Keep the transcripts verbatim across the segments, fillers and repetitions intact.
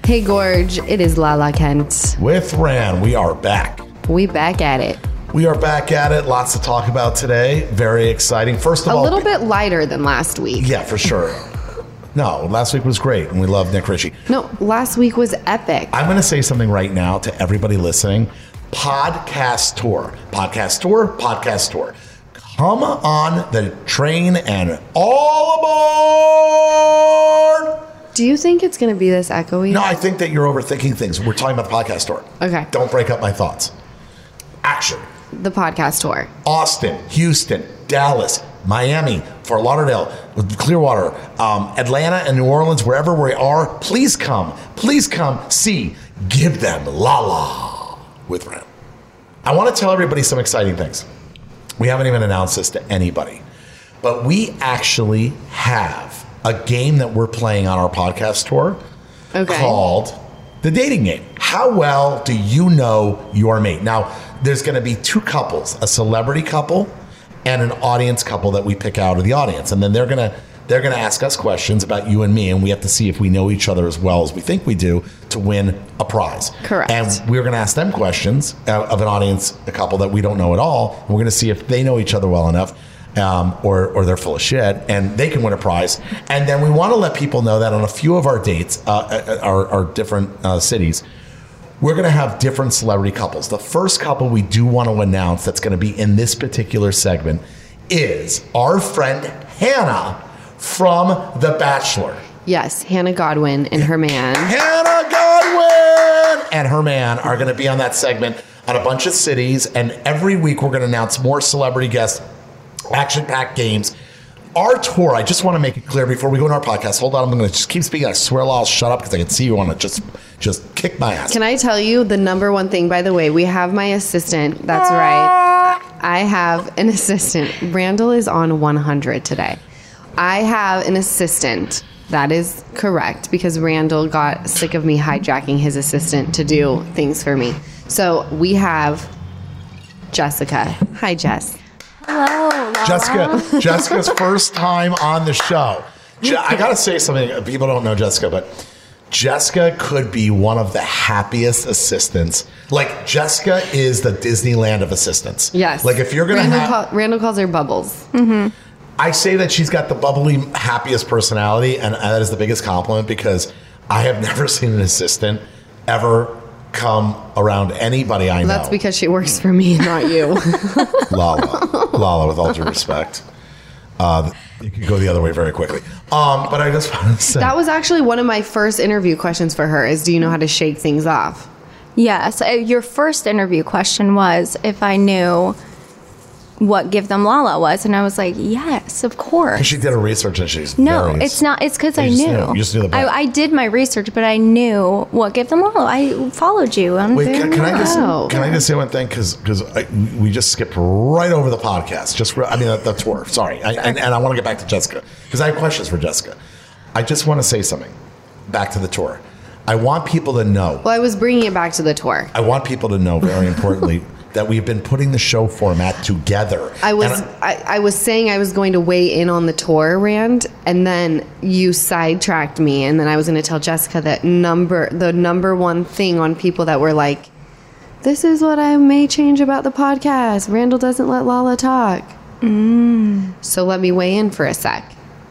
Hey, Gorge, it is Lala Kent. With Ran, we are back. We back at it. We are back at it. Lots to talk about today. Very exciting. First of A all... A little bit lighter than last week. Yeah, for sure. No, last week was great, and we love Nick Ritchie. No, last week was epic. I'm going to say something right now to everybody listening. Podcast tour. Podcast tour. Podcast tour. Come on the train and all aboard! Do you think it's going to be this echoey? No, I think that you're overthinking things. We're talking about the podcast tour. Okay. Don't break up my thoughts. Action. The podcast tour. Austin, Houston, Dallas, Miami, Fort Lauderdale, Clearwater, um, Atlanta, and New Orleans, wherever we are, please come. Please come see Give Them Lala with Ram. I want to tell everybody some exciting things. We haven't even announced this to anybody, but we actually have a game that we're playing on our podcast tour okay. called The Dating Game. How well do you know your mate? Now, there's going to be two couples, a celebrity couple and an audience couple that we pick out of the audience. And then they're going to they're going to ask us questions about you and me, and we have to see if we know each other as well as we think we do to win a prize. Correct. And we're going to ask them questions of an audience, a couple that we don't know at all. And we're going to see if they know each other well enough. Um, or, or they're full of shit, and they can win a prize. And then we want to let people know that on a few of our dates, uh, our, our different uh, cities, we're going to have different celebrity couples. The first couple we do want to announce that's going to be in this particular segment is our friend Hannah from The Bachelor. Yes, Hannah Godwin and her man. Hannah Godwin and her man are going to be on that segment on a bunch of cities, and every week we're going to announce more celebrity guests, action-packed games. Our tour, I just want to make it clear before we go into our podcast. Hold on, I'm going to just keep speaking. I swear I'll shut up because I can see you want to just just kick my ass. Can I tell you the number one thing, by the way? We have my assistant. That's right. I have an assistant. Randall is on one hundred today. I have an assistant. That is correct because Randall got sick of me hijacking his assistant to do things for me. So we have Jessica. Hi, Jess. Hello, Lala. Jessica, Jessica's first time on the show. Je- I got to say something. People don't know Jessica, but Jessica could be one of the happiest assistants. Like, Jessica is the Disneyland of assistants. Yes. Like, if you're going to Randall, have... call, Randall calls her Bubbles. Mm-hmm. I say that she's got the bubbly, happiest personality, and that is the biggest compliment because I have never seen an assistant ever come around anybody I know. That's because she works for me, not you. Lala. Lala, with all due respect. Uh, you could go the other way very quickly. Um, but I just want to say... That was actually one of my first interview questions for her is, do you know how to shake things off? Yes. Uh, your first interview question was if I knew what Give Them Lala was. And I was like, yes, of course. She did her research and she's No, very, it's not. It's because I just knew. knew. You just knew the I, I did my research, but I knew what Give Them Lala. I followed you. I'm Wait, very can, can I just Wow. can I just say one thing? Because because we just skipped right over the podcast. Just re- I mean the, the tour. Sorry, I, and, and I want to get back to Jessica because I have questions for Jessica. I just want to say something. Back to the tour. I want people to know. Well, I was bringing it back to the tour. I want people to know very importantly that we've been putting the show format together. I was And I, I was saying I was going to weigh in on the tour, Rand, and then you sidetracked me, and then I was going to tell Jessica that number the number one thing on people that were like, this is what I may change about the podcast. Randall doesn't let Lala talk. Mm. So let me weigh in for a sec.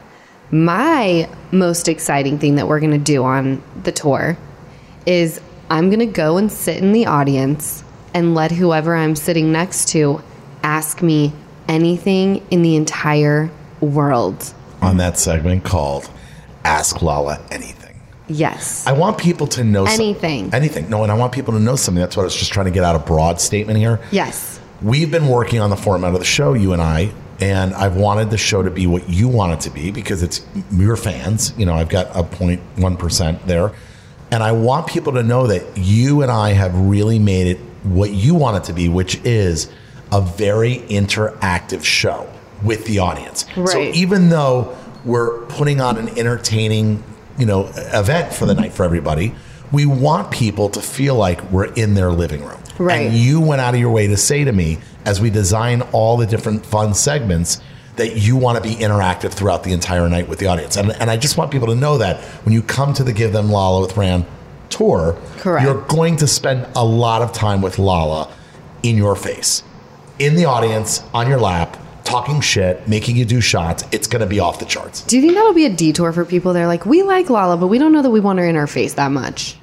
My most exciting thing that we're going to do on the tour is I'm going to go and sit in the audience and let whoever I'm sitting next to ask me anything in the entire world. on that segment called Ask Lala Anything. Yes. I want people to know Anything. Some, anything. No, and I want people to know something. That's what I was just trying to get out a broad statement here. Yes. We've been working on the format of the show, you and I, and I've wanted the show to be what you want it to be because it's your fans. You know, I've got a zero point one percent there. And I want people to know that you and I have really made it what you want it to be, which is a very interactive show with the audience. Right. So even though we're putting on an entertaining, you know, event for the night for everybody, we want people to feel like we're in their living room. Right. And you went out of your way to say to me, as we design all the different fun segments, that you want to be interactive throughout the entire night with the audience. And, and I just want people to know that when you come to the Give Them Lala with Ran tour, Correct. you're going to spend a lot of time with Lala in your face, in the audience, on your lap, talking shit, making you do shots. It's going to be off the charts. Do you think that'll be a detour for people? They're like, we like Lala, but we don't know that we want her in our face that much.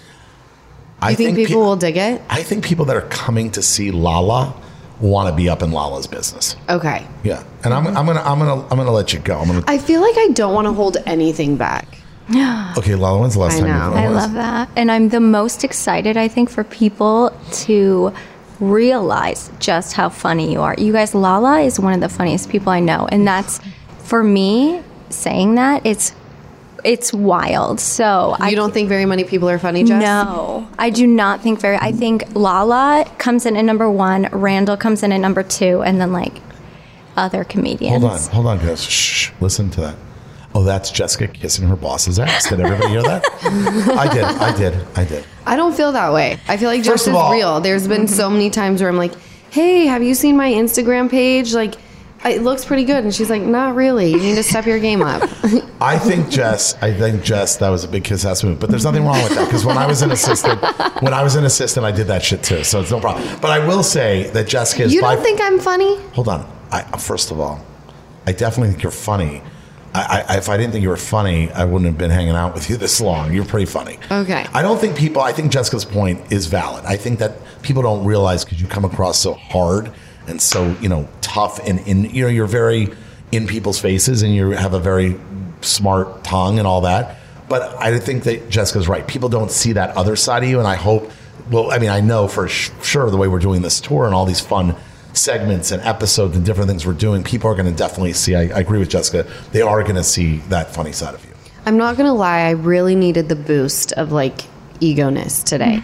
I You think, people pe- will dig it? I think people that are coming to see Lala want to be up in Lala's business. Okay. Yeah, and I'm, I'm gonna I'm gonna I'm gonna let you go. I'm gonna. I feel like I don't want to hold anything back. Okay, Lala, when's the last I time know. you? I love that. And I'm the most excited, I think, for people to realize just how funny you are. You guys, Lala is one of the funniest people I know. And that's, for me, saying that, it's it's wild. So You I don't think very many people are funny, Jess? No, I do not think very. I think Lala comes in at number one, Randall comes in at number two, and then like other comedians. Hold on, hold on, guys. Shh, listen to that. Oh, that's Jessica kissing her boss's ass. Did everybody hear that? I did, I did, I did. I don't feel that way. I feel like Jess First of is all- real. There's been so many times where I'm like, hey, have you seen my Instagram page? Like, it looks pretty good. And she's like, not really. You need to step your game up. I think Jess, I think Jess, that was a big kiss ass move. But there's nothing wrong with that because when I was an assistant, when I was an assistant, I did that shit too. So it's no problem. But I will say that Jessica is You by don't think I'm funny? Hold on. I, first of all, I definitely think you're funny. I, I, if I didn't think you were funny, I wouldn't have been hanging out with you this long. You're pretty funny. Okay. I don't think people, I think Jessica's point is valid. I think that people don't realize because you come across so hard and so, you know, tough and, and, you know, you're very in people's faces and you have a very smart tongue and all that. But I think that Jessica's right. People don't see that other side of you. And I hope, well, I mean, I know for sh- sure the way we're doing this tour and all these fun segments and episodes and different things we're doing, people are going to definitely see. I, I agree with Jessica. They are going to see that funny side of you. I'm not going to lie. I really needed the boost of like ego-ness today.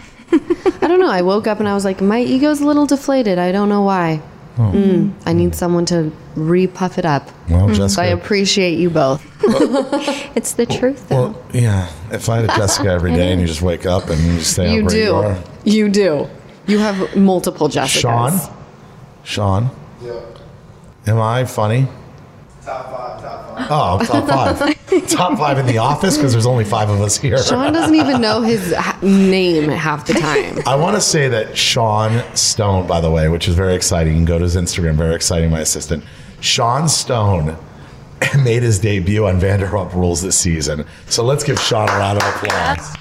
I don't know. I woke up and I was like, my ego's a little deflated. I don't know why. Oh. Mm, I need someone to re-puff it up. Well, So I Jessica. appreciate you both. It's the truth, though. Well, yeah. If I had a Jessica every day and you just wake up and you just stay You up where you do. are. You do. You have multiple Jessicas. Sean? Sean? Yeah. Am I funny? Top five, top five. Oh, top five. Top five in the office because there's only five of us here. Sean doesn't even know his ha- name half the time. I want to say that Sean Stone, by the way, which is very exciting. You can go to his Instagram. Very exciting, my assistant. Sean Stone made his debut on Vanderpump Rules this season. So let's give Sean a round of applause.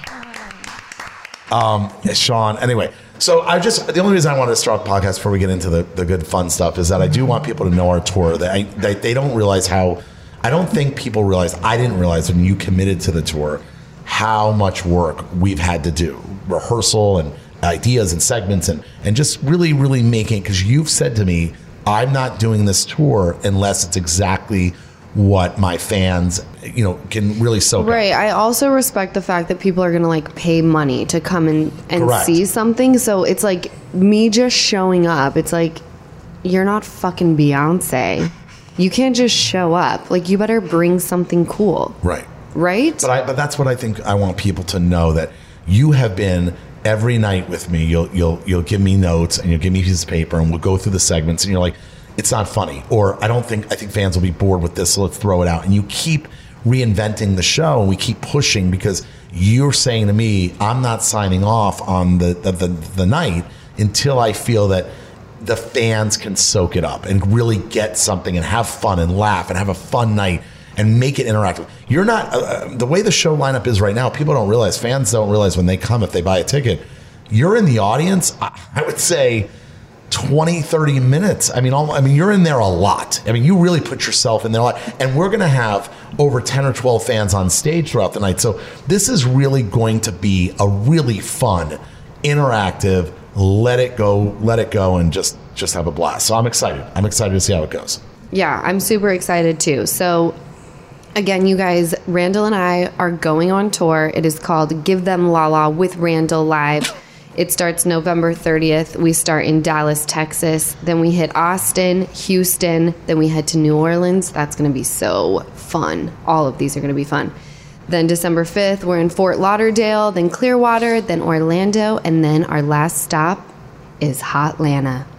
Um, Sean, anyway. So I just, the only reason I wanted to start a podcast before we get into the, the good fun stuff is that I do want people to know our tour. That, I, that they don't realize how, I don't think people realize, I didn't realize when you committed to the tour, how much work we've had to do. Rehearsal and ideas and segments and, and just really, really making, because you've said to me, I'm not doing this tour unless it's exactly what my fans, you know, can really soak up. Right. I also respect the fact that people are going to like pay money to come in and Correct. see something. So it's like me just showing up. It's like, you're not fucking Beyonce. You can't just show up. Like, you better bring something cool. Right. Right? But I, but that's what I think I want people to know, that you have been every night with me. You'll you'll you'll give me notes and you'll give me a piece of paper and we'll go through the segments and you're like, it's not funny, or I don't think I think fans will be bored with this, so let's throw it out. And you keep reinventing the show and we keep pushing because you're saying to me, I'm not signing off on the the, the, the night until I feel that the fans can soak it up and really get something and have fun and laugh and have a fun night and make it interactive. You're not, uh, the way the show lineup is right now, people don't realize, fans don't realize when they come, if they buy a ticket, you're in the audience, I, I would say twenty, thirty minutes. I mean, all, I mean, you're in there a lot. I mean, you really put yourself in there a lot. And we're going to have over ten or twelve fans on stage throughout the night. So this is really going to be a really fun, interactive, let it go, let it go, and just, just have a blast. So I'm excited. I'm excited to see how it goes. Yeah, I'm super excited too. So, again, you guys, Randall and I are going on tour. It is called Give Them Lala with Randall Live. It starts November thirtieth. We start in Dallas, Texas. Then we hit Austin, Houston. Then we head to New Orleans. That's going to be so fun. All of these are going to be fun. Then December fifth, we're in Fort Lauderdale, then Clearwater, then Orlando, and then our last stop is Hotlanta.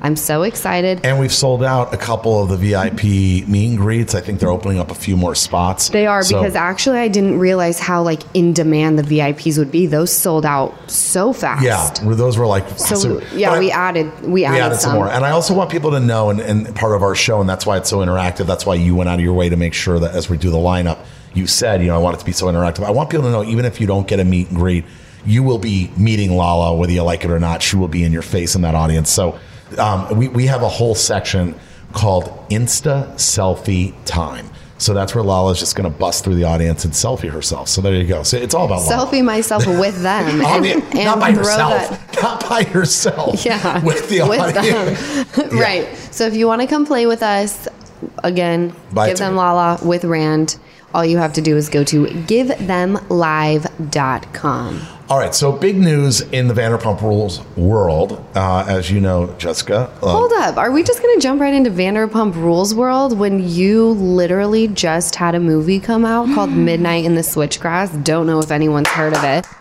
I'm so excited. And we've sold out a couple of the V I P meet and greets. I think they're opening up a few more spots. They are, So- because actually I didn't realize how like in demand the V I Ps would be. Those sold out so fast. Yeah, those were like So, so- yeah, but I- we added we added, we added some. some more. And I also want people to know, and, and part of our show, and that's why it's so interactive. That's why you went out of your way to make sure that as we do the lineup, you said, you know, I want it to be so interactive. I want people to know, even if you don't get a meet and greet, you will be meeting Lala, whether you like it or not. She will be in your face in that audience. So um, we, we have a whole section called Insta Selfie Time. So that's where Lala's just going to bust through the audience and selfie herself. So there you go. So it's all about Lala. selfie myself with them. On and, the- and not by throw herself. that- Not by herself. Yeah, With the audience. them. Yeah. Right. So if you want to come play with us, again, Buy a give them ticket. Lala with Rand. All you have to do is go to give them live dot com. All right, so big news in the Vanderpump Rules world, uh, as you know, Jessica. uh, Hold up. Are we just going to jump right into Vanderpump Rules world when you literally just had a movie come out called Midnight in the Switchgrass? Don't know if anyone's heard of it.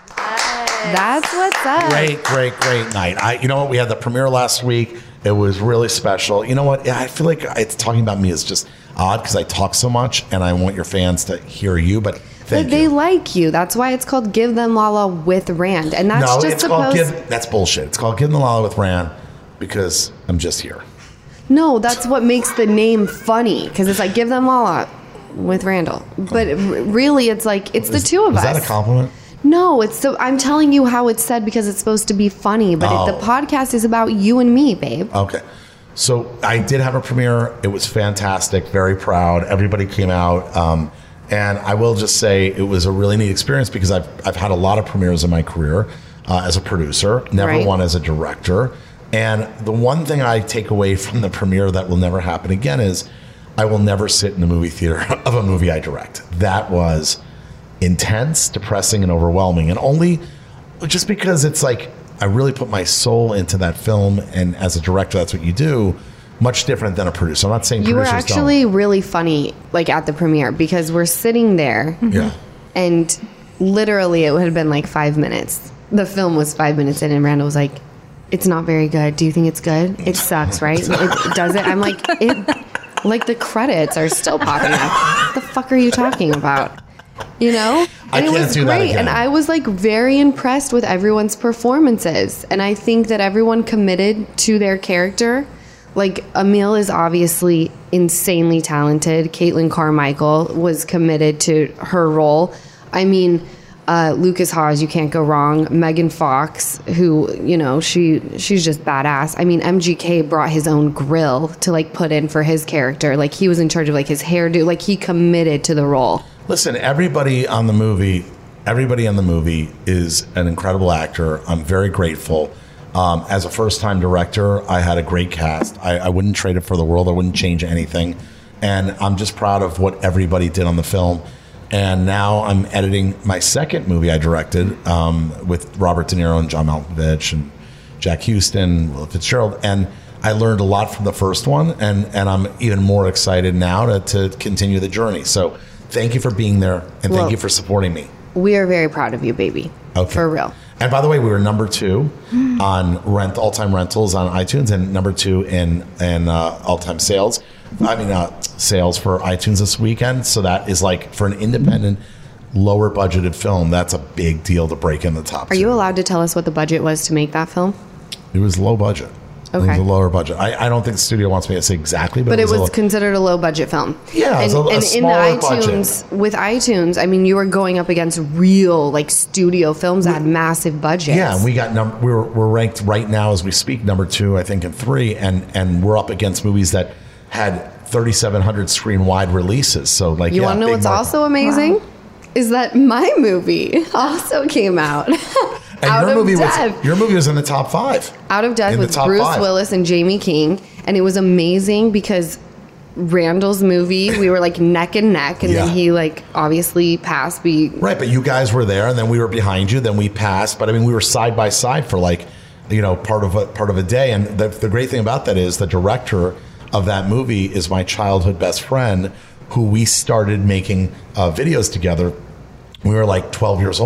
That's what's up. Great, great, great night. I, you know what? We had the premiere last week. It was really special. You know what? I feel like it's talking about me is just odd because I talk so much, and I want your fans to hear you. But thank But they you. like you. That's why it's called Give Them Lala with Rand. And that's no, just it's called supposed give. That's bullshit. It's called Give Them the Lala with Rand because I'm just here. No, that's what makes the name funny because it's like Give Them Lala with Randall. But r- really, it's like it's the two of Is us. that a compliment? No, it's so I'm telling you how it's said because it's supposed to be funny. But Oh. it, the podcast is about you and me, babe. Okay. So I did have a premiere. It was fantastic. Very proud. Everybody came out. Um, and I will just say it was a really neat experience because I've, I've had a lot of premieres in my career uh, as a producer, never Right. one as a director. And the one thing I take away from the premiere that will never happen again is I will never sit in the movie theater of a movie I direct. That was intense, depressing, and overwhelming. And only just because it's like I really put my soul into that film, and as a director, that's what you do. Much different than a producer. I'm not saying You were producers actually really funny, like at the premiere, because we're sitting there, don't. Yeah. and literally it had been like five minutes. The film was five minutes in, and Randall was like, "It's not very good. Do you think it's good? It sucks, right? It does it." I'm like, "It." Like the credits are still popping up. What the fuck are you talking about? You know? I And it can't was do that great. again. And I was like very impressed with everyone's performances. And I think that everyone committed to their character. Like Emil is obviously insanely talented. Caitlin Carmichael was committed to her role. I mean, uh, Lucas Haas, you can't go wrong. Megan Fox, who, you know, she she's just badass. I mean, M G K brought his own grill to like put in for his character. Like he was in charge of like his hairdo. Like he committed to the role. Listen, everybody on the movie, everybody on the movie is an incredible actor. I'm very grateful. Um, as a first-time director, I had a great cast. I, I wouldn't trade it for the world. I wouldn't change anything. And I'm just proud of what everybody did on the film. And now I'm editing my second movie I directed um, with Robert De Niro and John Malkovich and Jack Houston, Will Fitzgerald. And I learned a lot from the first one. And, and I'm even more excited now to, to continue the journey. So thank you for being there. And Well, thank you for supporting me. We are very proud of you, baby. Okay. For real. And by the way, we were number two on rent all-time rentals on iTunes, and number two in in uh, all-time sales. I mean, uh, sales for iTunes this weekend. So that is like for an independent, lower budgeted film. That's a big deal to break in the top. Are two. you allowed to tell us what the budget was to make that film? It was low budget. It was Okay. a lower budget. I, I don't think the studio wants me to say exactly, but, But it was a low- considered a low budget film. Yeah, it was and, a- a and in smaller iTunes, with iTunes, I mean, you were going up against real like studio films that had massive budgets. Yeah, and we got num- we're we're ranked right now as we speak number two, I think, in three, and and we're up against movies that had thirty-seven hundred screen wide releases. So like, You yeah, want to know big what's market. also amazing? Is that my movie also came out. And Out your of movie Death. was your movie was in the top five. Out of Death In the with top Bruce five. Willis and Jamie King, and it was amazing because Randall's movie, we were like neck and neck, and Yeah. then he like obviously passed. We Right, but you guys were there, and then we were behind you. Then we passed, but I mean, we were side by side for like, you know, part of a part of a day. And the, the great thing about that is the director of that movie is my childhood best friend, who we started making uh, videos together. We were like twelve years old.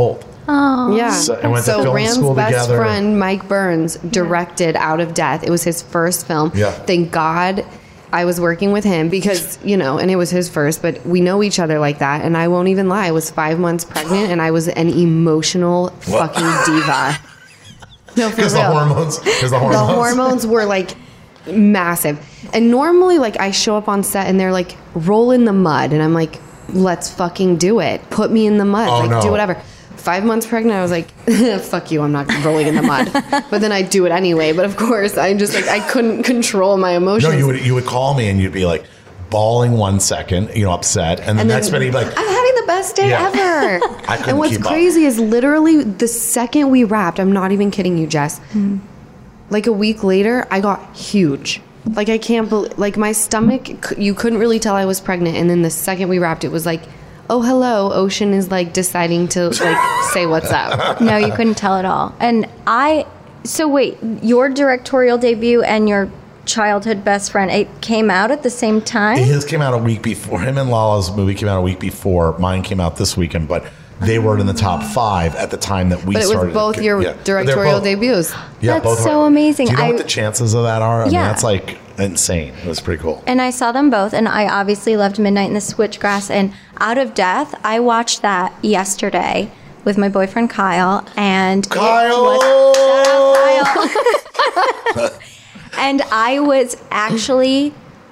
Oh. Yeah. So- and went to so film Rand's school best together. friend, Mike Burns, directed Out of Death. It was his first film. Yeah. Thank God I was working with him because, you know, and it was his first, but we know each other like that. And I won't even lie. I was five months pregnant and I was an emotional What? fucking diva. No, for Because the real. hormones. Because the hormones. The hormones were like massive. And normally, like, I show up on set and they're like, roll in the mud. And I'm like, let's fucking do it. Put me in the mud. Oh, like, no. do whatever. Five months pregnant, I was like, fuck you, I'm not rolling in the mud. But then I'd do it anyway. But of course, I just, like, I couldn't control my emotions. No, you would you would call me and you'd be like bawling one second, you know, upset, and the And then next minute you'd be like, I'm having the best day Yeah. ever. I couldn't And what's keep up. crazy is literally the second we wrapped, I'm not even kidding you, Jess. Like a week later, I got huge. Like I can't believe, like my stomach, c- you couldn't really tell I was pregnant. And then the second we wrapped, it was like, oh, hello, Ocean is like deciding to like say what's up. No, you couldn't tell at all. And I, so wait, your directorial debut and your childhood best friend, it came out at the same time? his came out a week before. Him and Lala's movie came out a week before. Mine came out this weekend, but they were in the top five at the time that we But it started. was both your Yeah. directorial They're both- debuts. Yeah, That's both so are. amazing. Do you know I- what the chances of that are? I mean, Yeah. that's like insane. It was pretty cool. And I saw them both, and I obviously loved Midnight in the Switchgrass and Out of Death. I watched that yesterday with my boyfriend Kyle, and it Kyle! was- Shout out, Kyle. And I was actually,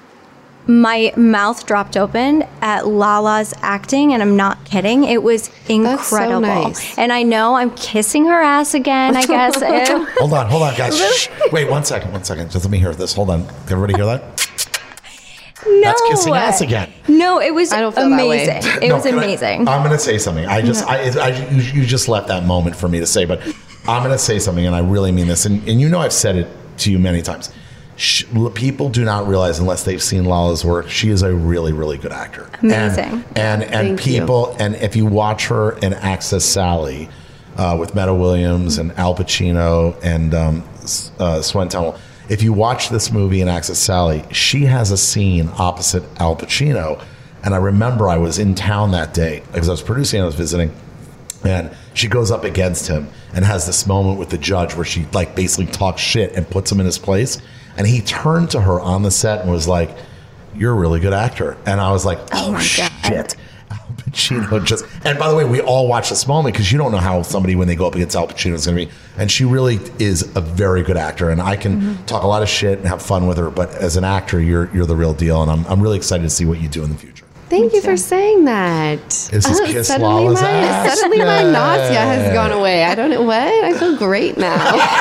my mouth dropped open at Lala's acting, and I'm not kidding. It was incredible. nice. And I know I'm kissing her ass again, I guess. Ew. Hold on, hold on, guys. Shh. Wait, one second, one second. Just let me hear this. Hold on. Can everybody hear that? No. That's kissing ass again. No, it was I don't feel that way. amazing. It No, was can I- amazing. I'm going to say something. I just, I, I, you, you just left that moment for me to say, but I'm going to say something, and I really mean this. And, and you know, I've said it to you many times. Sh people do not realize unless they've seen Lala's work, she is a really, really good actor. Amazing. And and, and Thank you. people, and if you watch her in Access Sally uh, with Meta Williams and Al Pacino and um, S- uh, Swen Tunnel, if you watch this movie in Access Sally, she has a scene opposite Al Pacino. And I remember I was in town that day because I was producing and I was visiting. And she goes up against him and has this moment with the judge where she like basically talks shit and puts him in his place. And he turned to her on the set and was like, "You're a really good actor." And I was like, "Oh, my shit." God. Al Pacino just, and by the way, we all watch this moment because you don't know how somebody, when they go up against Al Pacino, is going to be. And she really is a very good actor. And I can Mm-hmm. talk a lot of shit and have fun with her. But as an actor, you're you're the real deal. And I'm, I'm really excited to see what you do in the future. Thank you for saying that. This is Oh, Kiss suddenly Lala's my, ass. Suddenly my Yeah. nausea has gone away. I don't know what. I feel great now.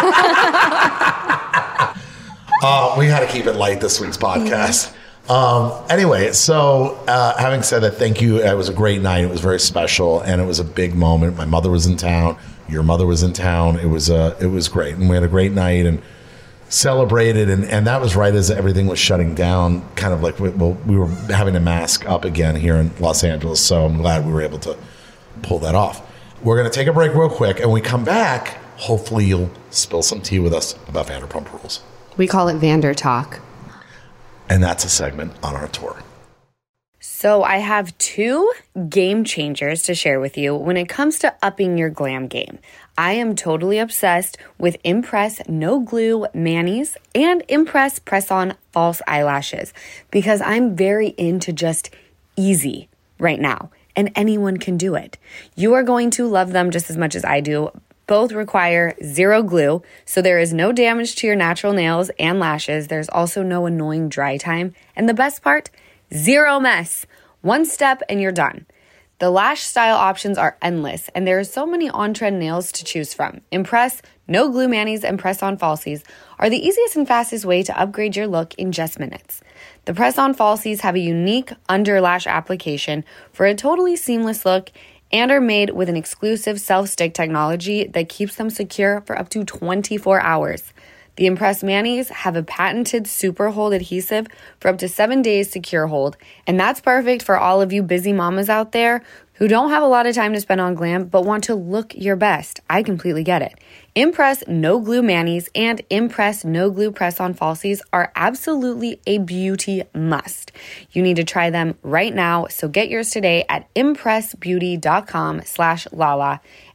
Uh, we had to keep it light this week's podcast. Um, anyway, so uh, having said that, thank you. It was a great night. It was very special, and it was a big moment. My mother was in town. Your mother was in town. It was uh, it was great, and we had a great night and celebrated. And, and that was right as everything was shutting down. Kind of like we, well, we were having to mask up again here in Los Angeles. So I'm glad we were able to pull that off. We're going to take a break real quick, and when we come back, hopefully you'll spill some tea with us about Vanderpump Rules. We call it Vander Talk. And that's a segment on our tour. So I have two game changers to share with you when it comes to upping your glam game. I am totally obsessed with Impress No Glue Manis and Impress Press-On False Eyelashes because I'm very into just easy right now, and anyone can do it. You are going to love them just as much as I do. Both require zero glue, so there is no damage to your natural nails and lashes. There's also no annoying dry time. And the best part, zero mess. One step and you're done. The lash style options are endless, and there are so many on-trend nails to choose from. Impress, No Glue Manis, and Press-On Falsies are the easiest and fastest way to upgrade your look in just minutes. The Press-On Falsies have a unique under lash application for a totally seamless look and are made with an exclusive self-stick technology that keeps them secure for up to twenty-four hours. The Impress Manis have a patented super hold adhesive for up to seven days secure hold, and that's perfect for all of you busy mamas out there who don't have a lot of time to spend on glam but want to look your best. I completely get it. Impress No Glue Manis and Impress No Glue Press-On Falsies are absolutely a beauty must. You need to try them right now, so get yours today at impressbeauty.com slash Lala.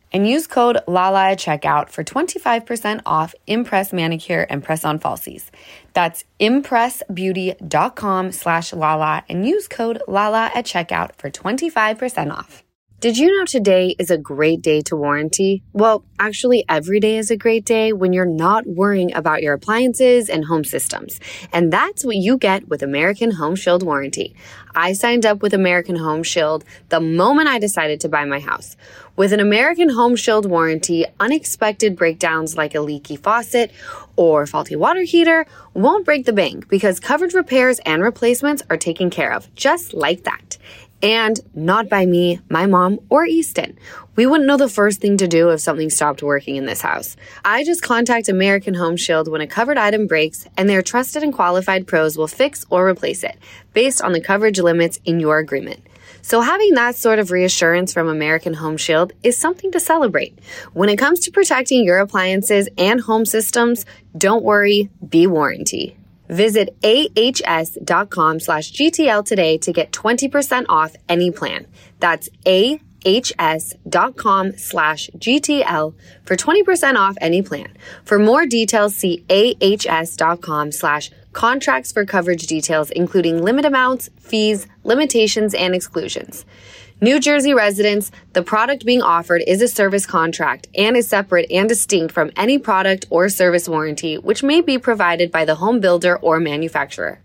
and use code LALA at checkout for twenty-five percent off Impress Manicure and Press-On Falsies. That's impressbeauty.com slash Lala and use code LALA at checkout for twenty-five percent off. Did you know today is a great day to warranty? Well, actually, every day is a great day when you're not worrying about your appliances and home systems. And that's what you get with American Home Shield Warranty. I signed up with American Home Shield the moment I decided to buy my house. With an American Home Shield warranty, unexpected breakdowns like a leaky faucet or faulty water heater won't break the bank because covered repairs and replacements are taken care of, just like that. And not by me, my mom, or Easton. We wouldn't know the first thing to do if something stopped working in this house. I just contact American Home Shield when a covered item breaks, and their trusted and qualified pros will fix or replace it based on the coverage limits in your agreement. So having that sort of reassurance from American Home Shield is something to celebrate. When it comes to protecting your appliances and home systems, don't worry, be warranty. Visit ahs.com slash GTL today to get twenty percent off any plan. That's ahs.com slash GTL for twenty percent off any plan. For more details, see ahs.com slash contracts for coverage details, including limit amounts, fees, limitations, and exclusions. New Jersey residents, the product being offered is a service contract and is separate and distinct from any product or service warranty, which may be provided by the home builder or manufacturer.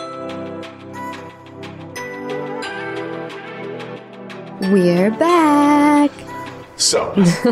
We're back. So,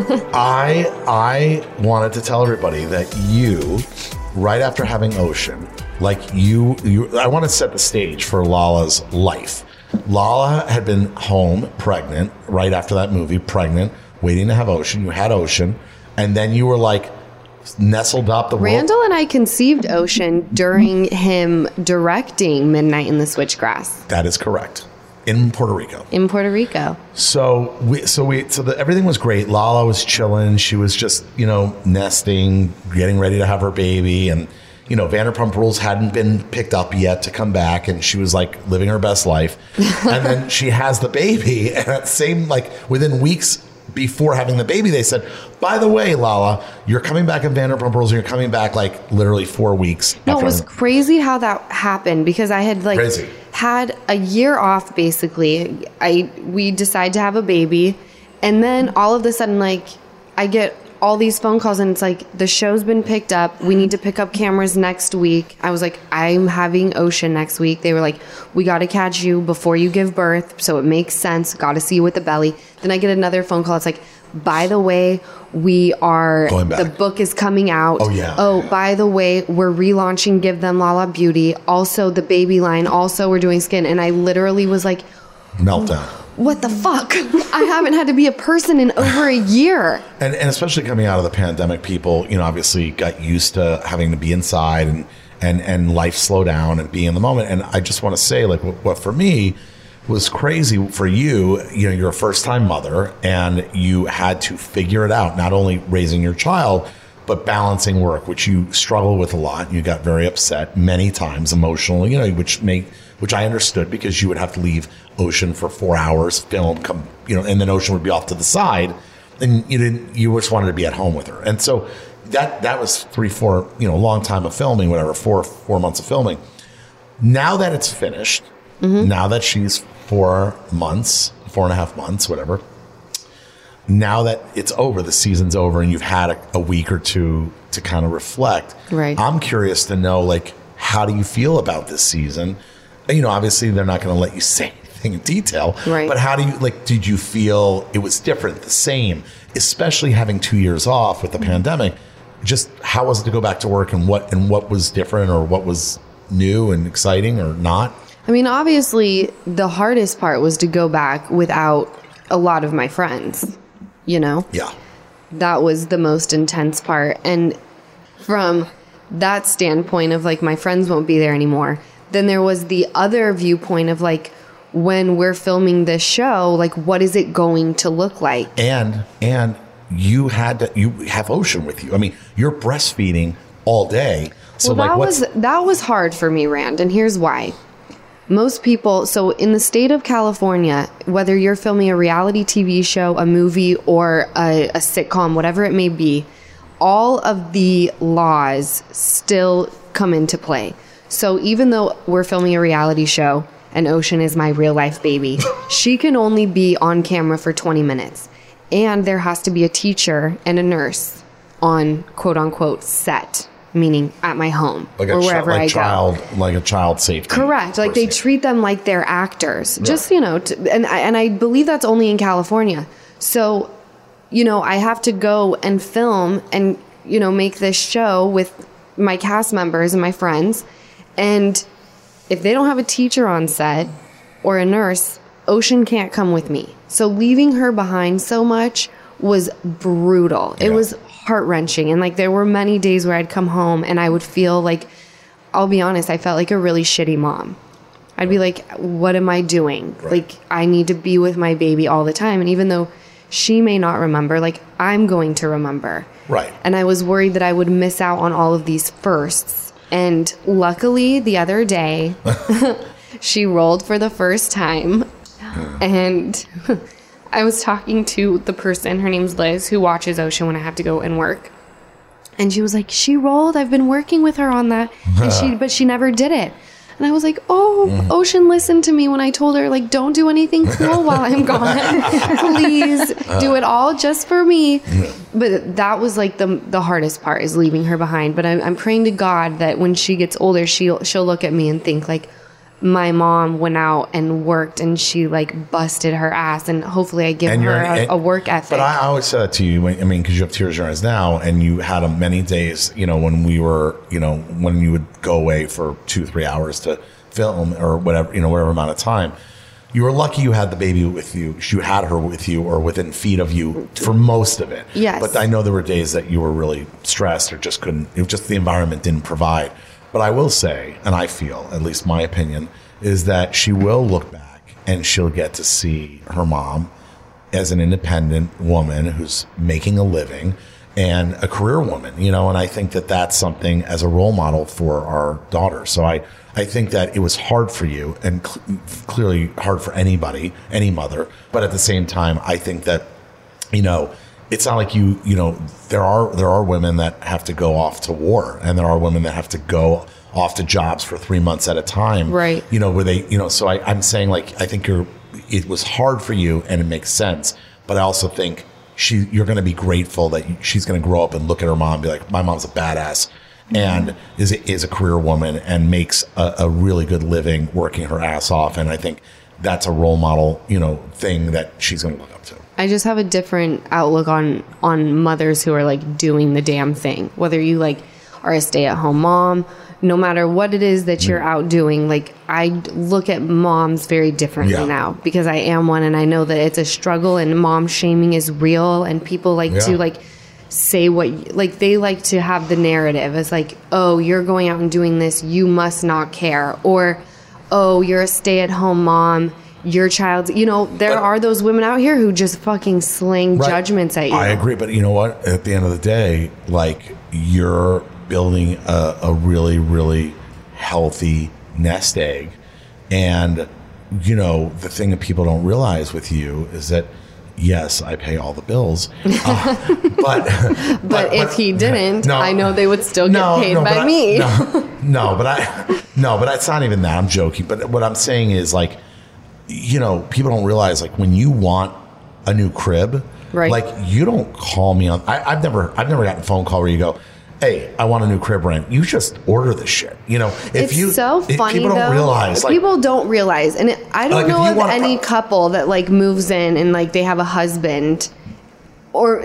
I I wanted to tell everybody that you, right after having Ocean, like you, you I want to set the stage for Lala's life. Lala had been home pregnant right after that movie, pregnant, waiting to have Ocean. You had Ocean, and then you were like nestled up the Randall and I conceived Ocean during him directing Midnight in the Switchgrass. That is correct. In Puerto Rico. In Puerto Rico. So we, so we, so the, everything was great. Lala was chilling. She was just, you know, nesting, getting ready to have her baby, and you know, Vanderpump Rules hadn't been picked up yet to come back, and she was like living her best life. And then she has the baby, and at the same, like within weeks before having the baby, they said, by the way, Lala, you're coming back in Vanderpump Rules, and you're coming back like literally four weeks. No, it was having- crazy how that happened because I had like Crazy. had a year off basically. I we decide to have a baby, and then all of a sudden, like I get all these phone calls and it's like, the show's been picked up. We need to pick up cameras next week. I was like, I'm having Ocean next week. They were like, we got to catch you before you give birth. So it makes sense. Got to see you with the belly. Then I get another phone call. It's like, by the way, we are, Going back. the book is coming out. Oh, yeah. Oh, by the way, we're relaunching Give Them Lala Beauty. Also the baby line. Also we're doing skin. And I literally was like, meltdown. what the fuck? I haven't had to be a person in over a year. And, and especially coming out of the pandemic, people, you know, obviously got used to having to be inside and, and, and life slow down and be in the moment. And I just want to say, like, what, what for me was crazy for you, you know, you're a first time mother and you had to figure it out, not only raising your child, but balancing work, which you struggle with a lot. You got very upset many times emotionally, you know, which made, which I understood because you would have to leave Ocean for four hours, film, come, you know, and then Ocean would be off to the side, and you didn't, you just wanted to be at home with her. And so that, that was three, four, you know, long time of filming, whatever, four, four months of filming. Now that it's finished, mm-hmm. now that she's four months, four and a half months, whatever, now that it's over, the season's over, and you've had a, a week or two to kind of reflect. Right. I'm curious to know, like, how do you feel about this season? You know, obviously they're not going to let you say anything in detail, right. But how do you, like, did you feel it was different, the same, especially having two years off with the mm-hmm. pandemic? Just how was it to go back to work, and what, and what was different, or what was new and exciting or not? I mean, obviously the hardest part was to go back without a lot of my friends, you know? Yeah. That was the most intense part. And from that standpoint of like, my friends won't be there anymore, then there was the other viewpoint of like, when we're filming this show, like, what is it going to look like? And, and you had to, you have Ocean with you. I mean, you're breastfeeding all day. So well, like, that what's, was, that was hard for me, Rand. And here's why. most people, so in the state of California, whether you're filming a reality T V show, a movie, or a, a sitcom, whatever it may be, all of the laws still come into play. So even though we're filming a reality show and Ocean is my real life baby, she can only be on camera for twenty minutes. And there has to be a teacher and a nurse on quote unquote set, meaning at my home like or a wherever chi- like I child, go. like a child safety. Correct. Like they person. treat them like they're actors. Right. Just, you know, to, and I, and I believe that's only in California. So, you know, I have to go and film and, you know, make this show with my cast members and my friends. And if they don't have a teacher on set or a nurse, Ocean can't come with me. So leaving her behind so much was brutal. It Yeah. was heart-wrenching. And like there were many days where I'd come home and I would feel like, I'll be honest, I felt like a really shitty mom. I'd be like, what am I doing? Right. Like I need to be with my baby all the time. And even though she may not remember, like I'm going to remember. Right. And I was worried that I would miss out on all of these firsts. And luckily the other day she rolled for the first time. And I was talking to the person, her name's Liz, who watches Ocean when I have to go and work. And she was like, she rolled. I've been working with her on that. And she, but she never did it. And I was like, oh, Ocean listened to me when I told her, like, don't do anything cool while I'm gone. Please do it all just for me. But that was like the the hardest part, is leaving her behind. But I'm, I'm praying to God that when she gets older, she'll she'll look at me and think like, my mom went out and worked and she like busted her ass, and hopefully I give And her you're- a, and- a work ethic. But I always said that to you. when- I mean, because you have tears in your eyes now, and you had them many days. You know, when we were, you know, when you would go away for two, three hours to film or whatever, you know, whatever amount of time. You were lucky you had the baby with you. You had her with you or within feet of you for most of it. Yes. But I know there were days that you were really stressed or just couldn't. It was just the environment didn't provide. But I will say, and I feel, at least my opinion, is that she will look back and she'll get to see her mom as an independent woman who's making a living and a career woman, you know, and I think that that's something as a role model for our daughter. So I, I think that it was hard for you and cl- clearly hard for anybody, any mother. But at the same time, I think that, you know, it's not like you, you know, there are, there are women that have to go off to war, and there are women that have to go off to jobs for three months at a time. Right. You know, where they, you know, so I, I'm saying like, I think you're, it was hard for you and it makes sense. But I also think she, you're going to be grateful that she's going to grow up and look at her mom and be like, my mom's a badass and is, is a career woman and makes a, a really good living working her ass off. And I think that's a role model, you know, thing that she's going to look up to. I just have a different outlook on on mothers who are like doing the damn thing. Whether you like are a stay-at-home mom, no matter what it is that you're out doing, like I look at moms very differently Yeah. now because I am one, and I know that it's a struggle, and mom shaming is real, and people like Yeah. to like say what, like they like to have the narrative as like, oh, you're going out and doing this, you must not care, or oh, you're a stay-at-home mom, your child, you know, there But- are those women out here who just fucking sling Right. judgments at you. I agree, but you know what? At the end of the day, like you're building a, a really, really healthy nest egg, and you know the thing that people don't realize with you is that yes, I pay all the bills, uh, but, But if he didn't, I know they would still get paid by but I- me. no, no, but I no, but it's not even that. I'm joking. But what I'm saying is like, you know, people don't realize like when you want a new crib, Right. like you don't call me on. I, I've never, I've never gotten a phone call where you go, "Hey, I want a new crib rent." You just order the shit. You know, if It's you, so if funny people don't though. realize, like, people don't realize, and it, I don't Like, if know you of want a any pro- couple that like moves in and like they have a husband, or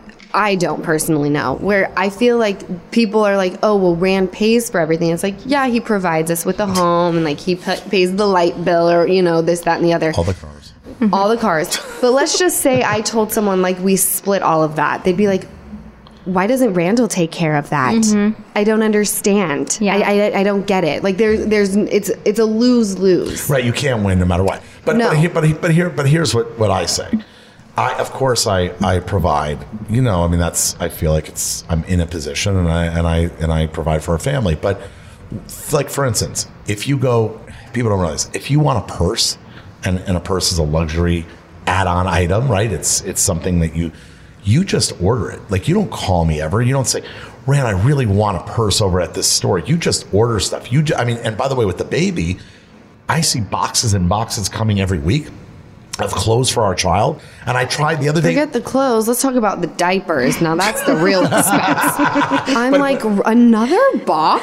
I don't personally know, where I feel like people are like, oh well, Rand pays for everything. It's like, yeah, he provides us with a home, and like he p- pays the light bill, or you know this, that, and the other. all the cars. all the cars. But let's just say I told someone like we split all of that. They'd be like, why doesn't Randall take care of that? I don't understand. Yeah. I, I I don't get it. Like there's there's it's it's a lose lose. Right, you can't win no matter what. But No. but, he- but, he- but here but here's what, what I say. I of course I, I provide. You know, I mean that's I feel like it's I'm in a position and I and I and I provide for a family. But like for instance, if you go people don't realize, if you want a purse, and, and a purse is a luxury add-on item, right? It's it's something that you you just order it. Like, you don't call me ever. You don't say, Rand, I really want a purse over at this store. You just order stuff. You, ju- I mean, and by the way, with the baby, I see boxes and boxes coming every week of clothes for our child. And I tried the other day. Forget the clothes. Let's talk about the diapers. Now that's the real expense. I'm But- like, another box?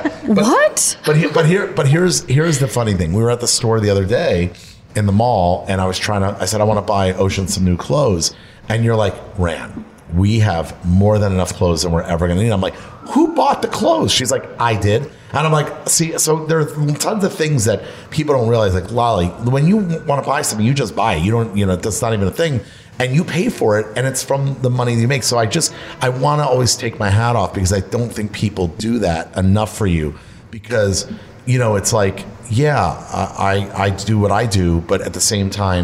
What? But here, but here, but here's here's the funny thing. We were at the store the other day in the mall, and I was trying to. I said I want to buy Ocean some new clothes, and you're like, Ran, we have more than enough clothes than we're ever going to need. I'm like, who bought the clothes? She's like, I did, and I'm like, see, so there are tons of things that people don't realize. Like, Lolly, when you want to buy something, you just buy it. You don't, you know, that's not even a thing. And you pay for it, and it's from the money you make. So I just, I want to always take my hat off, because I don't think people do that enough for you. Because, you know, it's like, yeah, I, I do what I do, but at the same time,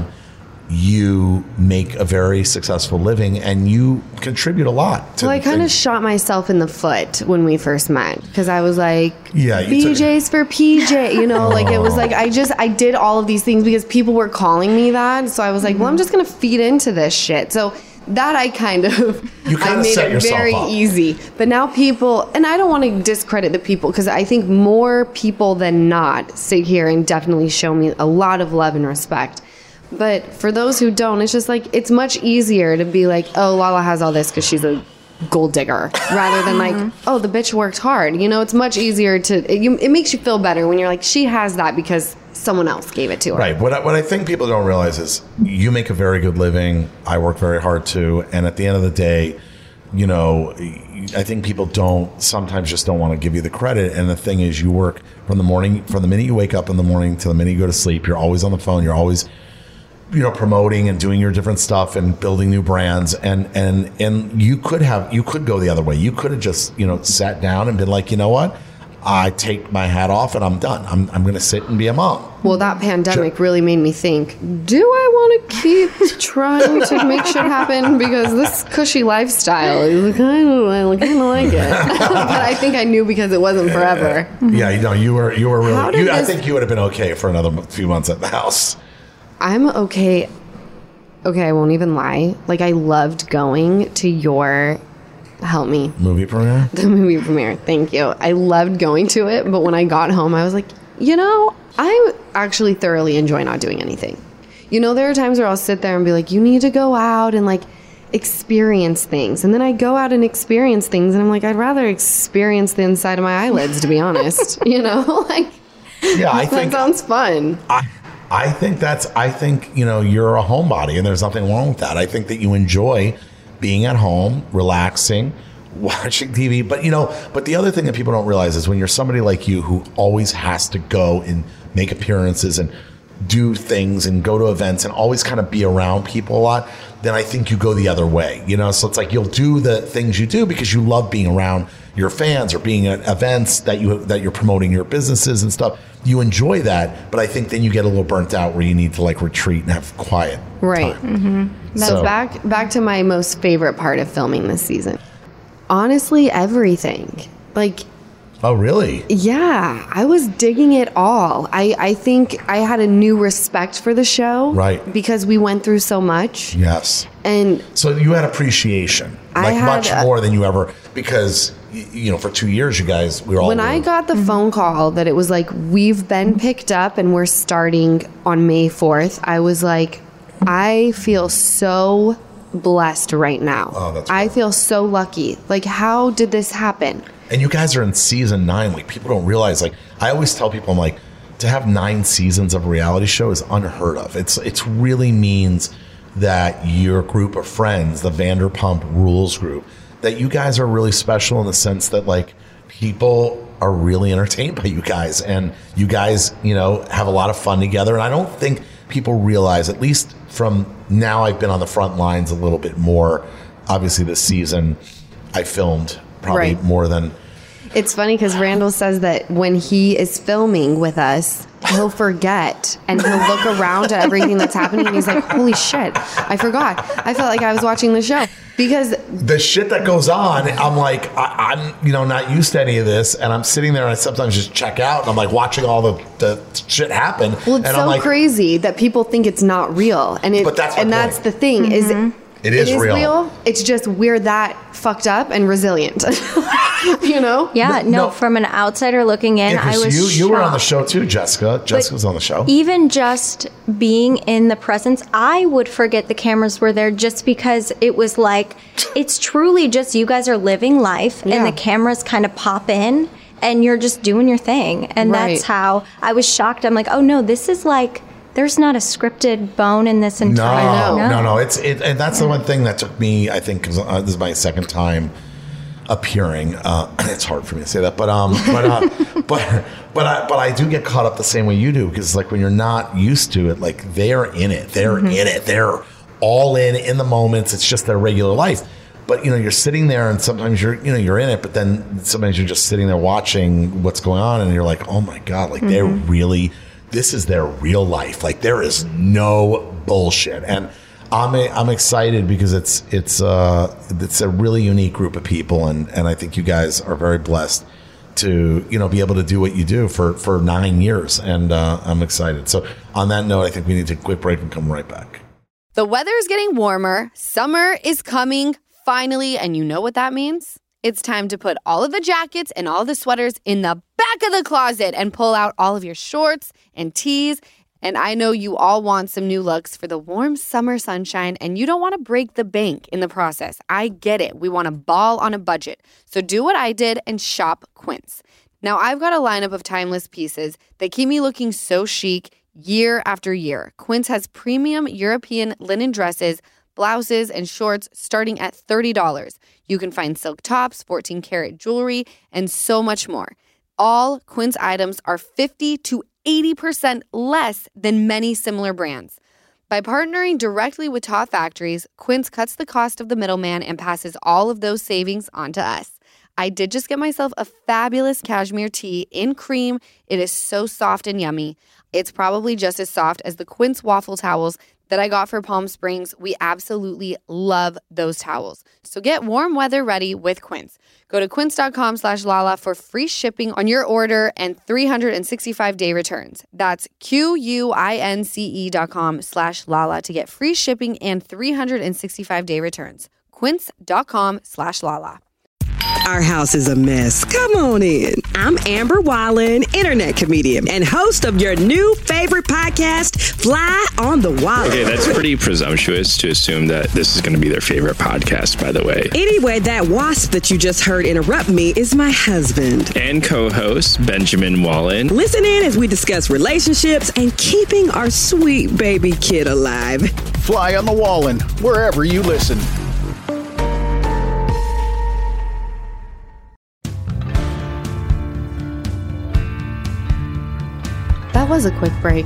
you make a very successful living and you contribute a lot. To Well, I kind of things. shot myself in the foot when we first met, because I was like, Yeah, you B took- J's for P J, you know, like it was like, I just, I did all of these things because people were calling me that. So I was like, well, I'm just going to feed into this shit. So that I kind of, You I kinda made set it yourself very up. easy. But now people, and I don't want to discredit the people, because I think more people than not sit here and definitely show me a lot of love and respect. But for those who don't, it's just like, it's much easier to be like, oh, Lala has all this because she's a gold digger, rather than like, oh, the bitch worked hard. You know, it's much easier to, it, you, it makes you feel better when you're like, she has that because someone else gave it to her. Right. What I, what I think people don't realize is you make a very good living. I work very hard too. And at the end of the day, you know, I think people don't sometimes just don't want to give you the credit. And the thing is, you work from the morning, from the minute you wake up in the morning to the minute you go to sleep. You're always on the phone. You're always, you know, promoting and doing your different stuff and building new brands. And, and, and you could have, you could go the other way. You could have just, you know, sat down and been like, you know what? I take my hat off and I'm done. I'm, I'm going to sit and be a mom. Well, that pandemic really made me think, do I want to keep trying to make shit happen? Because this cushy lifestyle, is kind of, I kind of like it. But I think I knew because it wasn't forever. Yeah, you know, you were, you were How really, did you, I this- think you would have been okay for another few months at the house. I'm okay. Okay, I won't even lie. Like, I loved going to your, help me, Movie premiere? the movie premiere. Thank you. I loved going to it, but when I got home, I was like, you know, I actually thoroughly enjoy not doing anything. You know, there are times where I'll sit there and be like, you need to go out and like experience things. And then I go out and experience things, and I'm like, I'd rather experience the inside of my eyelids, to be honest. You know, like, Yeah, I that think sounds fun. I, I think that's I think, you know, you're a homebody and there's nothing wrong with that. I think that you enjoy being at home, relaxing, watching T V. But you know, but the other thing that people don't realize is when you're somebody like you who always has to go and make appearances and do things and go to events and always kind of be around people a lot, then I think you go the other way. You know, so it's like you'll do the things you do because you love being around your fans or being at events that you that you're promoting your businesses and stuff. You enjoy that, but I think then you get a little burnt out where you need to like retreat and have quiet. Right. time. That's So- back back to my most favorite part of filming this season. Honestly, everything. Like, Oh, really? yeah, I was digging it all. I, I think I had a new respect for the show. Right. Because we went through so much. Yes. And So you had appreciation, I like had much a- more than you ever, because y- you know, for two years, you guys, we were all. when I got the phone call that it was like, we've been picked up and we're starting on May fourth, I was like, I feel so blessed right now. Oh, that's I cool. feel so lucky. Like, how did this happen? And you guys are in season nine. Like, people don't realize. Like, I always tell people, I'm like, to have nine seasons of a reality show is unheard of. It's it's really means that your group of friends, the Vanderpump Rules group, that you guys are really special in the sense that like people are really entertained by you guys, and you guys, you know, have a lot of fun together. And I don't think people realize, at least from now, I've been on the front lines a little bit more. Obviously, this season I filmed probably Right. more than. It's funny because Randall says that when he is filming with us, he'll forget and he'll look around at everything that's happening and he's like, holy shit, I forgot. I felt like I was watching the show. Because the shit that goes on, I'm like, I, I'm, you know, not used to any of this, and I'm sitting there and I sometimes just check out, and I'm like watching all the, the shit happen. Well, it's and so I'm like, crazy that people think it's not real, and it, But that's my and point. that's the thing mm-hmm. is it is, it is real. real. It's just we're that fucked up and resilient, you know? Yeah, no, No. From an outsider looking in, Yeah, 'cause I was you, you were on the shocked. show too, Jessica. Jessica was on the show. Even just being in the presence, I would forget the cameras were there just because it was like, it's truly just you guys are living life Yeah. and the cameras kind of pop in and you're just doing your thing. And Right. that's how I was shocked. I'm like, oh no, this is like, there's not a scripted bone in this No, entire. no, no, no. It's it, and that's the one thing that took me. I think 'cause, uh, this is my second time appearing. Uh, it's hard for me to say that, but um, but uh, but but I but I do get caught up the same way you do because like when you're not used to it, like they're in it, they're Mm-hmm. in it, they're all in in the moments. It's just their regular life. But you know, you're sitting there, and sometimes you're you know you're in it, but then sometimes you're just sitting there watching what's going on, and you're like, oh my god, like they're really. This is their real life. Like there is no bullshit, and I'm I'm excited because it's it's uh it's a really unique group of people, and and I think you guys are very blessed to you know be able to do what you do for for nine years, and uh, I'm excited. So on that note, I think we need to take a quick break and come right back. The weather is getting warmer. Summer is coming finally, and you know what that means? It's time to put all of the jackets and all the sweaters in the back of the closet and pull out all of your shorts and tees. And I know you all want some new looks for the warm summer sunshine, and you don't want to break the bank in the process. I get it. We want to ball on a budget. So do what I did and shop Quince. Now, I've got a lineup of timeless pieces that keep me looking so chic year after year. Quince has premium European linen dresses, blouses, and shorts starting at thirty dollars. You can find silk tops, fourteen karat jewelry, and so much more. All Quince items are fifty to eighty percent less than many similar brands. By partnering directly with top factories, Quince cuts the cost of the middleman and passes all of those savings on to us. I did just get myself a fabulous cashmere tee in cream. It is so soft and yummy. It's probably just as soft as the Quince waffle towels that I got for Palm Springs. We absolutely love those towels. So get warm weather ready with Quince. Go to quince.com slash Lala for free shipping on your order and three hundred sixty-five day returns. That's Q-U-I-N-C-E dot com slash Lala to get free shipping and three hundred sixty-five day returns. Quince.com slash Lala. Our house is a mess. Come on in. I'm Amber Wallen, internet comedian and host of your new favorite podcast, Fly on the Wall. Okay, that's pretty presumptuous to assume that this is going to be their favorite podcast, by the way. Anyway, that wasp that you just heard interrupt me is my husband. And co-host, Benjamin Wallen. Listen in as we discuss relationships and keeping our sweet baby kid alive. Fly on the Wallen, wherever you listen. That was a quick break.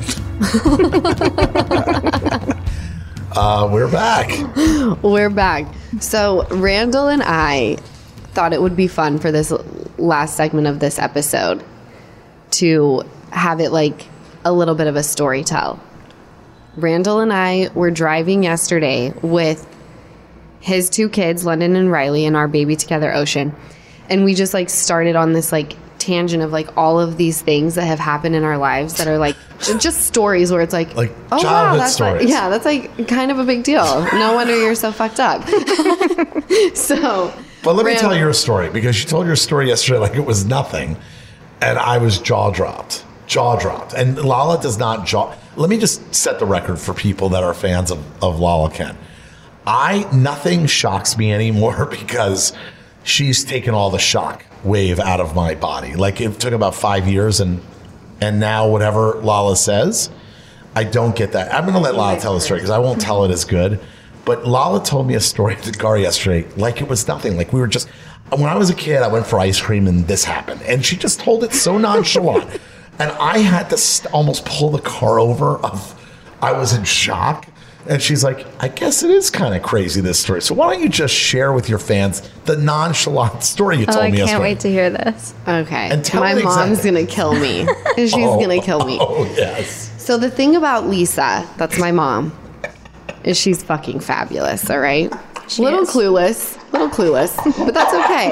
Uh, we're back. We're back. So Randall and I thought it would be fun for this last segment of this episode to have it like a little bit of a story tell. Randall and I were driving yesterday with his two kids, London and Riley, and our baby together, Ocean. And we just like started on this like tangent of like all of these things that have happened in our lives that are like j- just stories where it's like, Like oh wow, childhood that's like, stories. yeah, that's like kind of a big deal. No wonder you're so fucked up. So, But let me Rand- tell your story because you told your story yesterday like it was nothing, and I was jaw dropped, jaw dropped. And Lala does not jaw. Let me just set the record for people that are fans of, of Lala Kent. I nothing shocks me anymore because she's taken all the shock wave out of my body. Like it took about five years, and and now whatever Lala says, I don't get that. I'm going to let Lala tell the story because I won't tell it as good. But Lala told me a story to Gar yesterday like it was nothing. Like we were just, when I was a kid, I went for ice cream and this happened. And she just told it so nonchalant. And I had to st- almost pull the car over of, I was in shock And she's like, I guess it is kind of crazy, this story. So why don't you just share with your fans the nonchalant story you Oh, told I me can't yesterday? wait to hear this. Okay. And tell My me mom's exactly. going to kill me. She's Oh, going to kill me. Oh, yes. So the thing about Lisa, that's my mom, is she's fucking fabulous, all right? She little is. clueless, little clueless, but that's okay.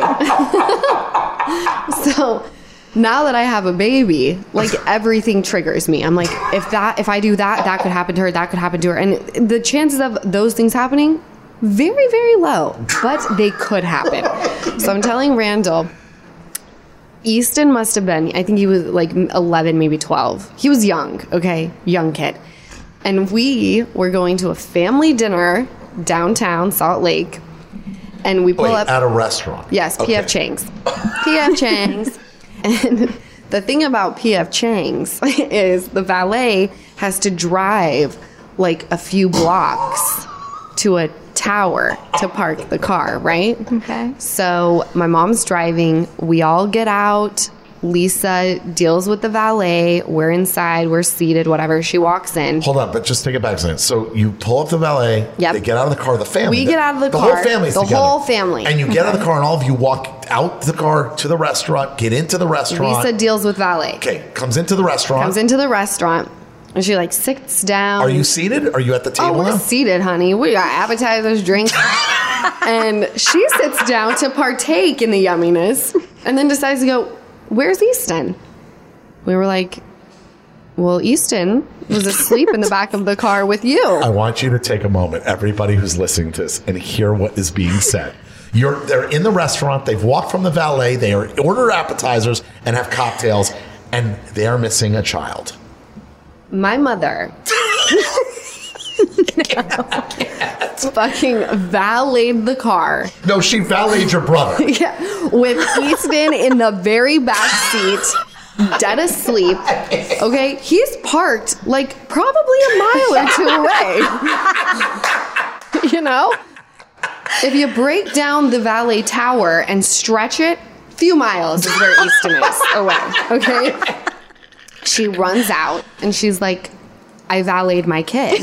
So now that I have a baby, like everything triggers me. I'm like, if that, if I do that, that could happen to her, that could happen to her. And the chances of those things happening, very, very low, but they could happen. So I'm telling Randall, Easton must have been, I think he was like eleven, maybe twelve. He was young, okay? Young kid. And we were going to a family dinner downtown Salt Lake. And we pull Wait, up. at a restaurant. Yes, P F Okay. Chang's. P F Chang's. And the thing about P F Chang's is the valet has to drive like a few blocks to a tower to park the car, right? Okay. So my mom's driving. We all get out. Lisa deals with the valet. We're inside. We're seated, whatever. She walks in. Hold on, but just take it back a second. So you pull up the valet. Yep. They get out of the car. The family. We get out of the the car. whole family's The together. whole family. And you get out of the car, and all of you walk out the car to the restaurant. Get into the restaurant. Lisa deals with valet. Okay, comes into the restaurant. Comes into the restaurant. And she like sits down. Are you seated? Are you at the Oh, table we're now? seated, honey. We got appetizers, drinks. And she sits down to partake in the yumminess and then decides to go, where's Easton? We were like, well, Easton was asleep in the back of the car with you. I want you to take a moment, everybody who's listening to this, and hear what is being said. You're they're in the restaurant. They've walked from the valet. They are order appetizers and have cocktails, and they are missing a child. My mother fucking valeted the car. No, she valeted your brother. Yeah, with Easton in the very back seat, dead asleep. Okay, he's parked like probably a mile or two away. You know, if you break down the valet tower and stretch it, few miles is where Easton is away. Okay, she runs out and she's like, "I valeted my kid."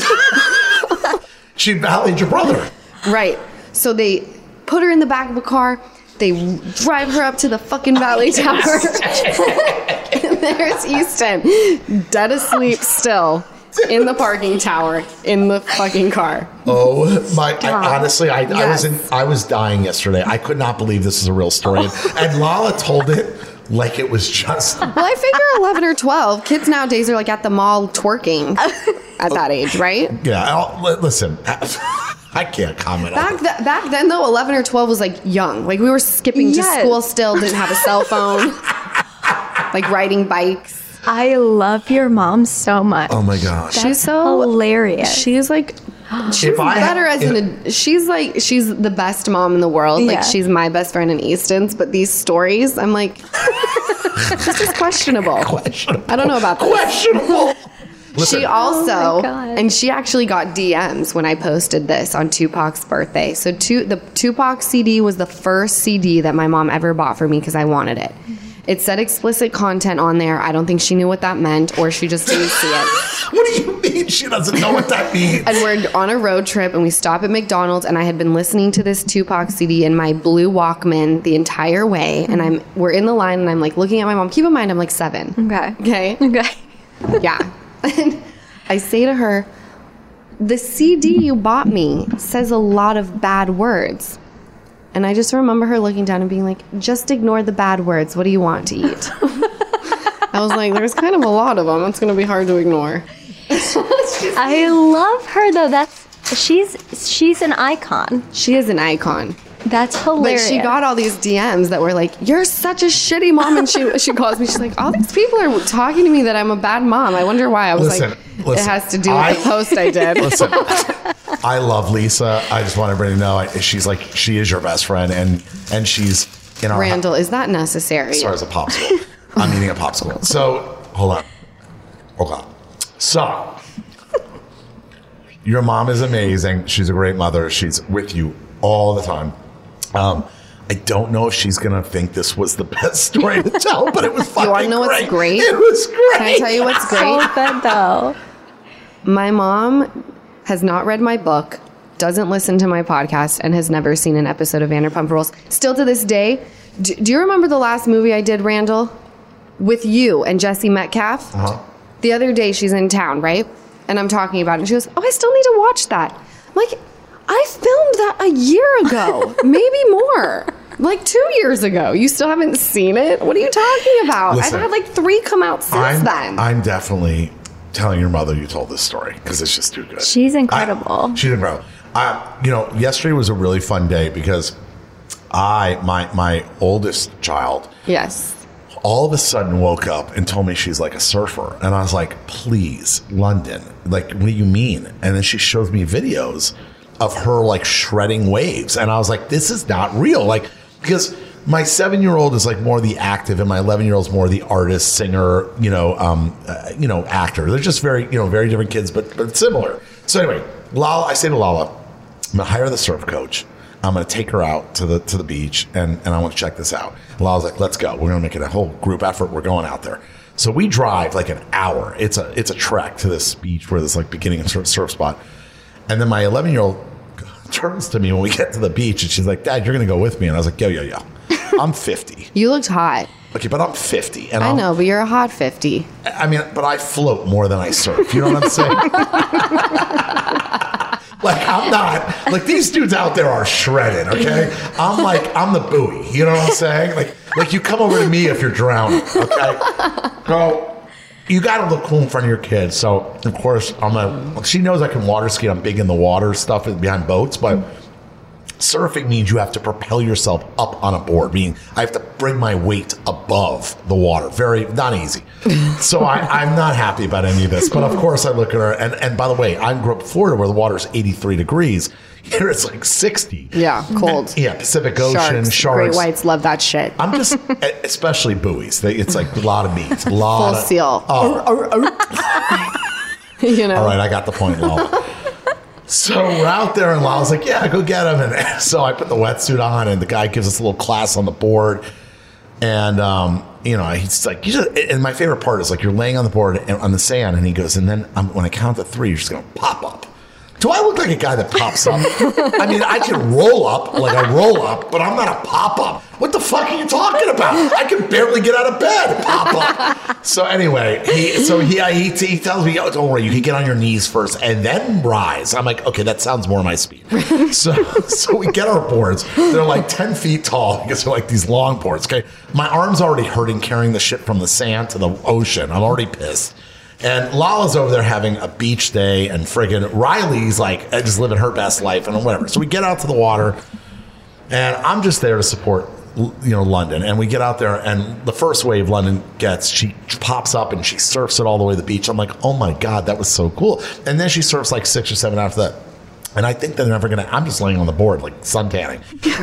She valeted your brother. Right. So they put her in the back of a car. They drive her up to the fucking valet tower. And there's Easton, dead asleep still in the parking tower in the fucking car. Oh my! I, honestly, I, I was Yes. in, I was dying yesterday. I could not believe this is a real story, and, and Lala told it like it was just. Well, I figure eleven or twelve kids nowadays are like at the mall twerking at that age, right? Yeah. I'll, li- listen, I can't comment on Back it. th- back then, though, eleven or twelve was like young. Like we were skipping to Yes. school still, didn't have a cell phone, like riding bikes. I love your mom so much. Oh my gosh! She's so hilarious. She's like, she's If I better had- as an. She's like, she's the best mom in the world. Like Yeah. she's my best friend in Easton's. But these stories, I'm like, this is questionable. Questionable. I don't know about this. Questionable. Listen, She also, Oh my God. and she actually got D Ms when I posted this on Tupac's birthday. So tu- the Tupac C D was the first C D that my mom ever bought for me because I wanted it. It said explicit content on there. I don't think she knew what that meant, or she just didn't see it. what do you mean she doesn't know what that means? And we're on a road trip and we stop at McDonald's and I had been listening to this Tupac C D in my blue Walkman the entire way. And I'm we're in the line and I'm like looking at my mom. Keep in mind I'm like seven. Okay. Okay. Okay. Yeah. And I say to her, the C D you bought me says a lot of bad words. And I just remember her looking down and being like, just ignore the bad words. What do you want to eat? I was like, there's kind of a lot of them. It's going to be hard to ignore. I love her though. That's she's she's an icon. She is an icon. That's But hilarious. she got all these D Ms that were like, "You're such a shitty mom," and she she calls me. She's like, "All these people are talking to me that I'm a bad mom." I wonder why. I was Listen, like, listen, "It has to do with I- the post I did." Listen, I love Lisa. I just want everybody to know I, she's like she is your best friend, and and she's in our Randall, is that necessary? Sorry, as a popsicle. I'm eating a popsicle. So hold on, hold on. So your mom is amazing. She's a great mother. She's with you all the time. Um, I don't know if she's gonna think this was the best story to tell, but it was fucking wanna know what's great? It was great. Can I tell you what's so great? good though. My mom has not read my book, doesn't listen to my podcast, and has never seen an episode of Vanderpump Rules. Still to this day, do, do you remember the last movie I did, Randall? With you and Jesse Metcalf? Uh-huh. The other day she's in town, right? And I'm talking about it. And she goes, oh, I still need to watch that. I'm like, I filmed that a year ago, maybe more. Like two years ago. You still haven't seen it? What are you talking about? Listen, I've had like three come out since I'm, then. I'm definitely telling your mother you told this story because it's just too good. She's incredible. I, she's incredible. I, you know, yesterday was a really fun day because I, my my oldest child, yes, all of a sudden woke up and told me she's like a surfer. And I was like, please, London, like, what do you mean? And then she shows me videos of her like shredding waves. And I was like, this is not real. Like, because my seven-year-old is like more the active and my eleven-year-old is more the artist, singer, you know, um, uh, you know, actor. They're just very, you know, very different kids, but, but similar. So anyway, Lala, I say to Lala, I'm going to hire the surf coach. I'm going to take her out to the to the beach, and, and I want to check this out. Lala's like, let's go. We're going to make it a whole group effort. We're going out there. So we drive like an hour. It's a it's a trek to this beach where this like beginning surf, surf spot. And then my eleven-year-old turns to me when we get to the beach, and she's like, Dad, you're going to go with me. And I was like, yo, yo, yo. I'm fifty. You looked hot. Okay, but I'm fifty. And I I'm, know, but you're a hot fifty. I mean, but I float more than I surf. You know what I'm saying? Like, I'm not, like, these dudes out there are shredded, okay? I'm like, I'm the buoy. You know what I'm saying? Like, like you come over to me if you're drowning, okay? So, you got to look cool in front of your kids. So, of course, I'm a, she knows I can water ski. I'm big in the water stuff behind boats, but surfing means you have to propel yourself up on a board, meaning I have to bring my weight above the water. Very, not easy. So I, I'm not happy about any of this. But of course I look at her, and, and by the way, I grew up in Florida where the water's eighty-three degrees. Here it's like sixty. Yeah, cold. And, yeah, Pacific Ocean, sharks, sharks. Great whites love that shit. I'm just, especially buoys. They, it's like a lot of meat. A lot Full of, seal. Oh. You know? All right, I got the point, Lala. So we're out there, and Lala's like, yeah, go get him. And so I put the wetsuit on, and the guy gives us a little class on the board. And, um, you know, he's like, you just, and my favorite part is like, you're laying on the board and, on the sand, and he goes, and then um, when I count to three, you're just going to pop up. Do I look like a guy that pops up? I mean, I can roll up like I roll up, but I'm not a pop up. What the fuck are you talking about? I can barely get out of bed. Pop up. So anyway, he so he he, he tells me, oh, don't worry, you can get on your knees first and then rise. I'm like, okay, that sounds more my speed. So so we get our boards. They're like ten feet tall because they're like these long boards. Okay, my arm's already hurting carrying the shit from the sand to the ocean. I'm already pissed. And Lala's over there having a beach day, and friggin' Riley's like just living her best life and whatever. So we get out to the water, and I'm just there to support, you know, London. And we get out there, and the first wave London gets, she pops up and she surfs it all the way to the beach. I'm like, oh my God, that was so cool. And then she surfs like six or seven after that. And I think they're never gonna, I'm just laying on the board like sun tanning.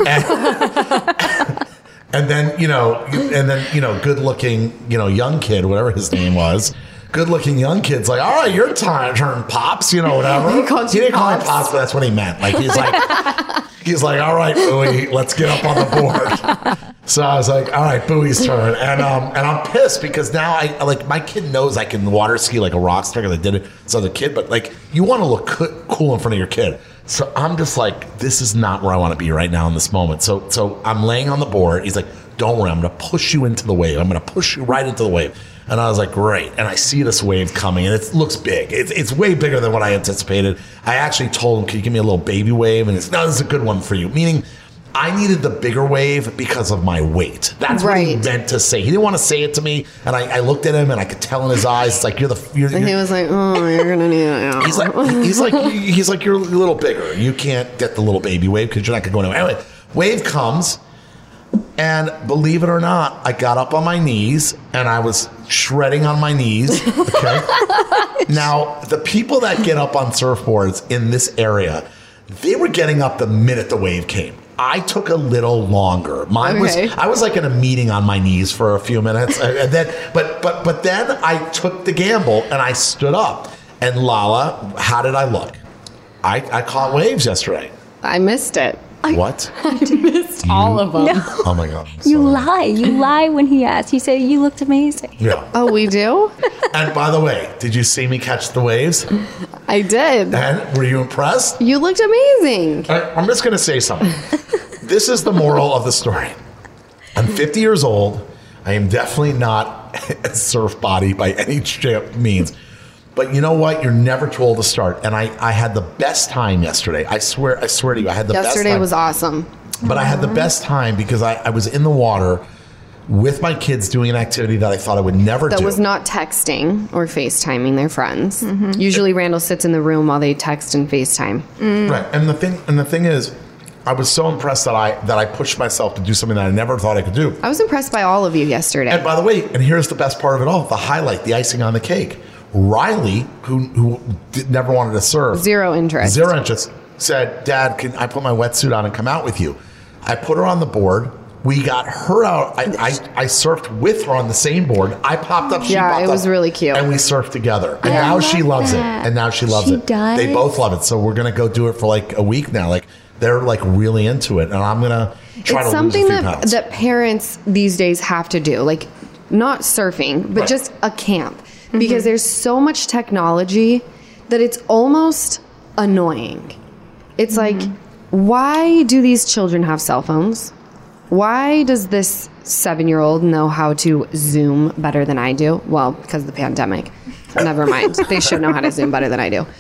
And, and then, you know, and then, you know, good looking, you know, young kid, whatever his name was. Good-looking young kid's like, all right, your time, turn pops, you know, whatever. He, called he you didn't call pops. him pops, but that's what he meant. Like he's like, he's like, all right, Bowie, let's get up on the board. So I was like, all right, Bowie's turn, and um, and I'm pissed because now I like my kid knows I can water ski like a rock star because I did it as a kid, but like you want to look co- cool in front of your kid. So I'm just like, this is not where I want to be right now in this moment. So so I'm laying on the board. He's like, don't worry, I'm going to push you into the wave. I'm going to push you right into the wave. And I was like, great. And I see this wave coming, and it looks big. It's, it's way bigger than what I anticipated. I actually told him, can you give me a little baby wave? And it's, no, this is a good one for you. Meaning, I needed the bigger wave because of my weight. That's right. what he meant to say. He didn't want to say it to me. And I, I looked at him, and I could tell in his eyes, it's like, you're the... You're, And he you're, was like, oh, you're going to need it. he's like, he's like, he's like, you're a little bigger. You can't get the little baby wave because you're not going to go anywhere. Anyway, wave comes. And believe it or not, I got up on my knees and I was shredding on my knees. Okay. Now, the people that get up on surfboards in this area, they were getting up the minute the wave came. I took a little longer. Mine Okay. was I was like in a meeting on my knees for a few minutes, and then but but but then I took the gamble and I stood up. And Lala, how did I look? I, I caught waves yesterday. I missed it. What? Missed all of them. No. Oh my God. You So- lie. You lie when he asks. You say, you looked amazing. Yeah. Oh, we do? And by the way, did you see me catch the waves? I did. And were you impressed? You looked amazing. I, I'm just going to say something. This is the moral of the story. I'm fifty years old. I am definitely not a surf body by any ch- means. But you know what? You're never too old to start. And I, I had the best time yesterday. I swear, I swear to you, I had the best time. Yesterday was awesome. But I had the best time because I, I was in the water with my kids doing an activity that I thought I would never That do. was not texting or FaceTiming their friends. Usually Randall sits in the room while they text and FaceTime. Right. And the thing and the thing is, I was so impressed that I that I pushed myself to do something that I never thought I could do. I was impressed by all of you yesterday. And by the way, and here's the best part of it all, the highlight, the icing on the cake. Riley, who who did, never wanted to surf. Zero interest. Zero interest. Said, Dad, can I put my wetsuit on and come out with you? I put her on the board. We got her out. I, I, I surfed with her on the same board. I popped up. She Yeah, popped it was up, really cute. And we surfed together. And I now love she loves that. it. And now she loves She it. does? They both love it. So we're going to go do it for like a week now. Like they're like really into it. And I'm going to try It's to lose a something few that, pounds. that parents these days have to do. Like, not surfing, but Right. just a camp. Because there's so much technology that it's almost annoying. It's like, why do these children have cell phones? Why does this seven-year-old know how to Zoom better than I do? Well, because of the pandemic. Never mind. They should know how to Zoom better than I do.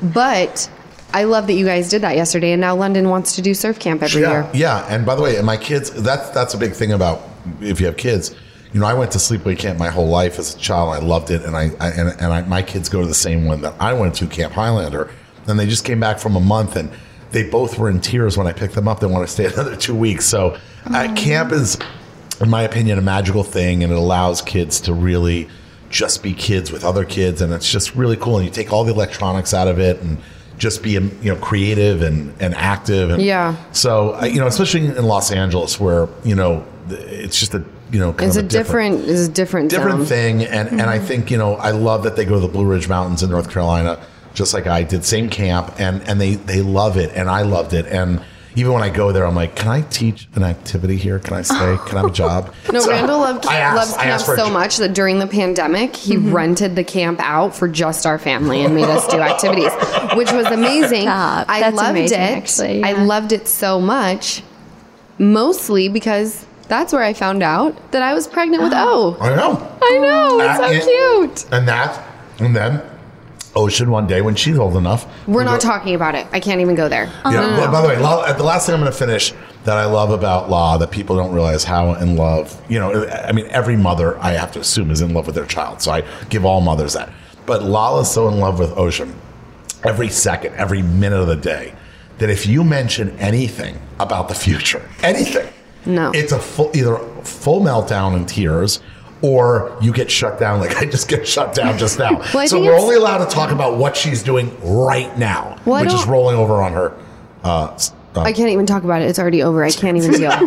But I love that you guys did that yesterday, and now London wants to do surf camp every yeah, year. Yeah, and by the way, and my kids, that's that's a big thing about if you have kids. You know, I went to sleepaway camp my whole life as a child. I loved it, and I, I and, and I, my kids go to the same one that I went to, Camp Highlander, and they just came back from a month, and they both were in tears when I picked them up. They want to stay another two weeks. So, uh, camp is, in my opinion, a magical thing, and it allows kids to really just be kids with other kids, and it's just really cool. And you take all the electronics out of it, and just be, you know, creative and, and active. And Yeah. So, uh, you know, especially in Los Angeles, where you know it's just a you know kind It's of a different, it's a different, different zone. thing, and and I think you know I love that they go to the Blue Ridge Mountains in North Carolina, just like I did, same camp, and and they they love it, and I loved it, and even when I go there, I'm like, can I teach an activity here? Can I stay? Can I have a job? No, So Randall loved, I asked- loves I camp asked for a so jo- much that during the pandemic, he rented the camp out for just our family and made us do activities, which was amazing. Stop. I That's loved amazing, it. actually, I yeah. loved it so much, mostly because that's where I found out that I was pregnant with O. I know. I know, it's Uh, so and- cute. And that, and then Ocean one day when she's old enough. We're we not go- talking about it. I can't even go there. Yeah. Well, by the way, La, the last thing I'm going to finish that I love about La that people don't realize how in love, you know, I mean, every mother I have to assume is in love with their child. So I give all mothers that. But Lala's so in love with Ocean every second, every minute of the day that if you mention anything about the future, anything, No. it's a full, either full meltdown and tears, or you get shut down like I just get shut down just now. Well, I So think we're it's- only allowed to talk about what she's doing right now, Well, I which is don't- rolling over on her. Uh, s- uh, I can't even talk about it. It's already over. I can't even deal.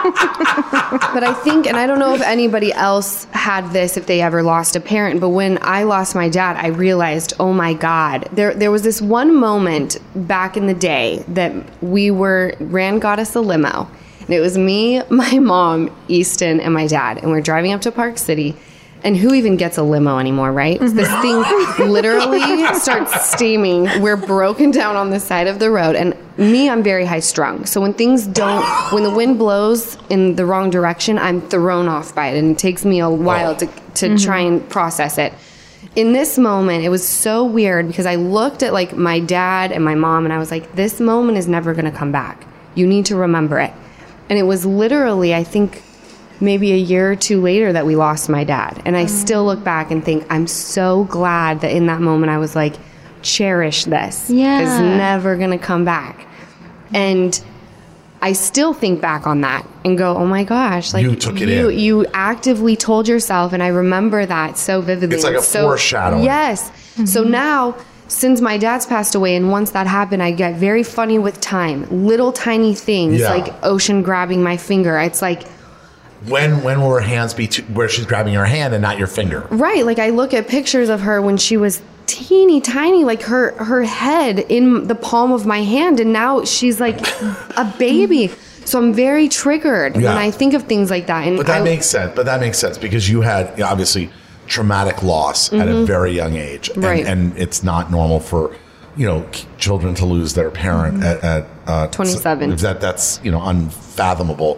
But I think, and I don't know if anybody else had this, if they ever lost a parent, but when I lost my dad, I realized, oh my God, there there was this one moment back in the day that we were, Rand got us a limo. And it was me, my mom, Easton, and my dad. And we're driving up to Park City. And who even gets a limo anymore, right? This thing literally starts steaming. We're broken down on the side of the road. And me, I'm very high strung. So when things don't, when the wind blows in the wrong direction, I'm thrown off by it. And it takes me a while to, to try and process it. In this moment, it was so weird because I looked at like my dad and my mom and I was like, this moment is never going to come back. You need to remember it. And it was literally, I think, maybe a year or two later that we lost my dad. And I still look back and think, I'm so glad that in that moment I was like, cherish this. Yeah. It's never going to come back. And I still think back on that and go, oh my gosh. Like You took it you, in. you actively told yourself, and I remember that so vividly. It's like And a so, foreshadowing. Yes. So now, since my dad's passed away, and once that happened, I get very funny with time. Little tiny things Yeah. like Ocean grabbing my finger. It's like, when when will her hands be to, where she's grabbing your hand and not your finger? right. Like I look at pictures of her when she was teeny tiny, like her her head in the palm of my hand, and now she's like a baby. So I'm very triggered Yeah. when I think of things like that. And But that I, makes sense. But that makes sense because you had you know, obviously traumatic loss at a very young age, and, Right. and it's not normal for you know k- children to lose their parent at, at uh, twenty-seven. So that that's you know unfathomable,